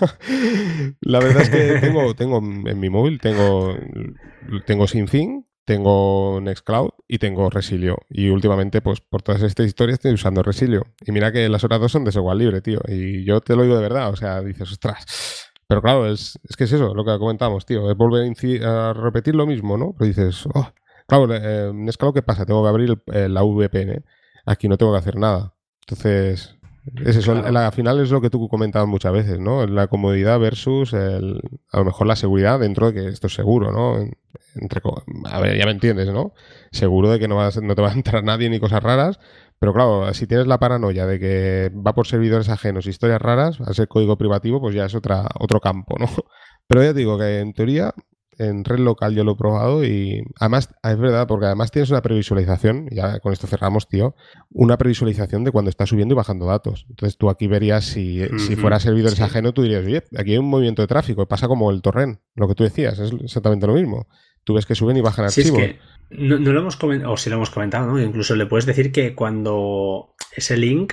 La verdad es que tengo, tengo en mi móvil, tengo, tengo SyncThing, tengo Nextcloud y tengo Resilio. Y últimamente, pues por todas estas historias estoy usando Resilio. Y mira que las otras dos son de software libre, tío. Y yo te lo digo de verdad, o sea, dices, ostras. Pero claro, es, es que es eso, lo que comentamos, tío. Es volver a, inci- a repetir lo mismo, ¿no? Pero dices, oh. Claro, eh, Nextcloud, ¿qué pasa? Tengo que abrir el- el- la V P N. Aquí no tengo que hacer nada. Entonces, es eso. Claro. Al final es lo que tú comentabas muchas veces, ¿no? La comodidad versus el, a lo mejor la seguridad dentro de que esto es seguro, ¿no? En- Entre, co- a ver, ya me entiendes, ¿no? Seguro de que no, vas, no te va a entrar nadie ni cosas raras, pero claro, si tienes la paranoia de que va por servidores ajenos, historias raras, al ser código privativo, pues ya es otra, otro campo, ¿no? Pero ya te digo que en teoría en red local yo lo he probado y además, es verdad, porque además tienes una previsualización, ya con esto cerramos, tío, una previsualización de cuando está subiendo y bajando datos. Entonces tú aquí verías si, si fuera Ujú, servidores sí. ajenos, tú dirías, oye, aquí hay un movimiento de tráfico, pasa como el torrent, lo que tú decías, es exactamente lo mismo. Tú ves que suben y bajan Sí, es archivos. que no, no lo hemos comentado, o sí lo hemos comentado, ¿no? Incluso le puedes decir que cuando ese link,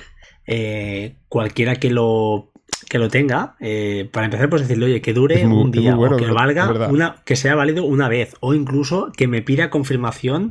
eh, cualquiera que lo que lo tenga, eh, para empezar, pues decirle, oye, que Es dure muy, un es muy día o bueno, es que ver- es valga verdad. una, que sea válido una vez, o incluso que me pida confirmación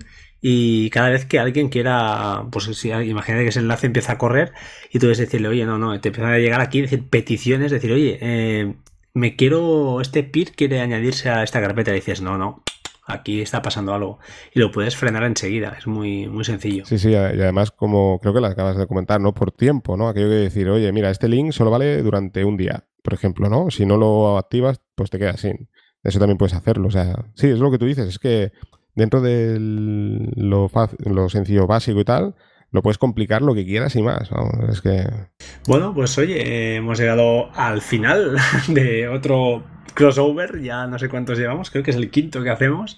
y cada vez que alguien quiera, pues si imagínate que ese enlace empieza a correr y tú debes decirle, oye, no, no, te empiezan a llegar aquí, decir peticiones, decir, oye, eh, me quiero, este peer quiere añadirse a esta carpeta y dices, no, no, aquí está pasando algo y lo puedes frenar enseguida, es muy, muy sencillo. Sí, sí, y además, como creo que lo acabas de comentar, ¿no? Por tiempo, ¿no? Aquello que decir, oye, mira, este link solo vale durante un día, por ejemplo, ¿no? Si no lo activas, pues te quedas sin. Eso también puedes hacerlo. O sea, sí, es lo que tú dices, es que dentro de lo, fácil, lo sencillo básico y tal, lo puedes complicar lo que quieras y más. ¿No? Es que. Bueno, pues oye, eh, hemos llegado al final de otro crossover, ya no sé cuántos llevamos, creo que es el quinto que hacemos.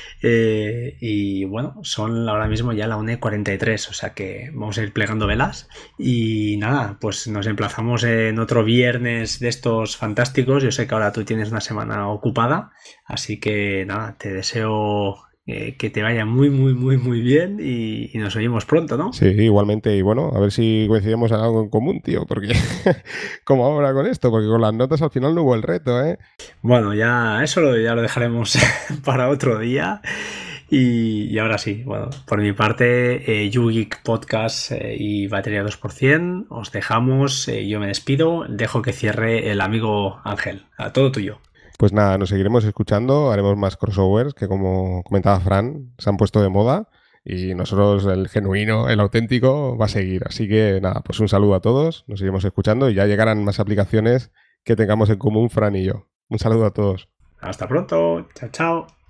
Eh, y bueno, son ahora mismo ya la una y cuarenta y tres, o sea que vamos a ir plegando velas. Y nada, pues nos emplazamos en otro viernes de estos fantásticos. Yo sé que ahora tú tienes una semana ocupada, así que nada, te deseo eh, que te vaya muy, muy, muy, muy bien y, y nos oímos pronto, ¿no? Sí, igualmente, y bueno, a ver si coincidimos en algo en común, tío, porque como ahora con esto, porque con las notas al final no hubo el reto, ¿eh? Bueno, ya eso lo, ya lo dejaremos para otro día. Y, y ahora sí, bueno, por mi parte, eh, YouGeek Podcast eh, y Batería dos por ciento, os dejamos, eh, yo me despido, dejo que cierre el amigo Ángel, a todo tuyo. Pues nada, nos seguiremos escuchando, haremos más crossovers que como comentaba Fran, se han puesto de moda y nosotros el genuino, el auténtico va a seguir. Así que nada, pues un saludo a todos, nos seguimos escuchando y ya llegarán más aplicaciones que tengamos en común Fran y yo. Un saludo a todos. Hasta pronto, chao, chao.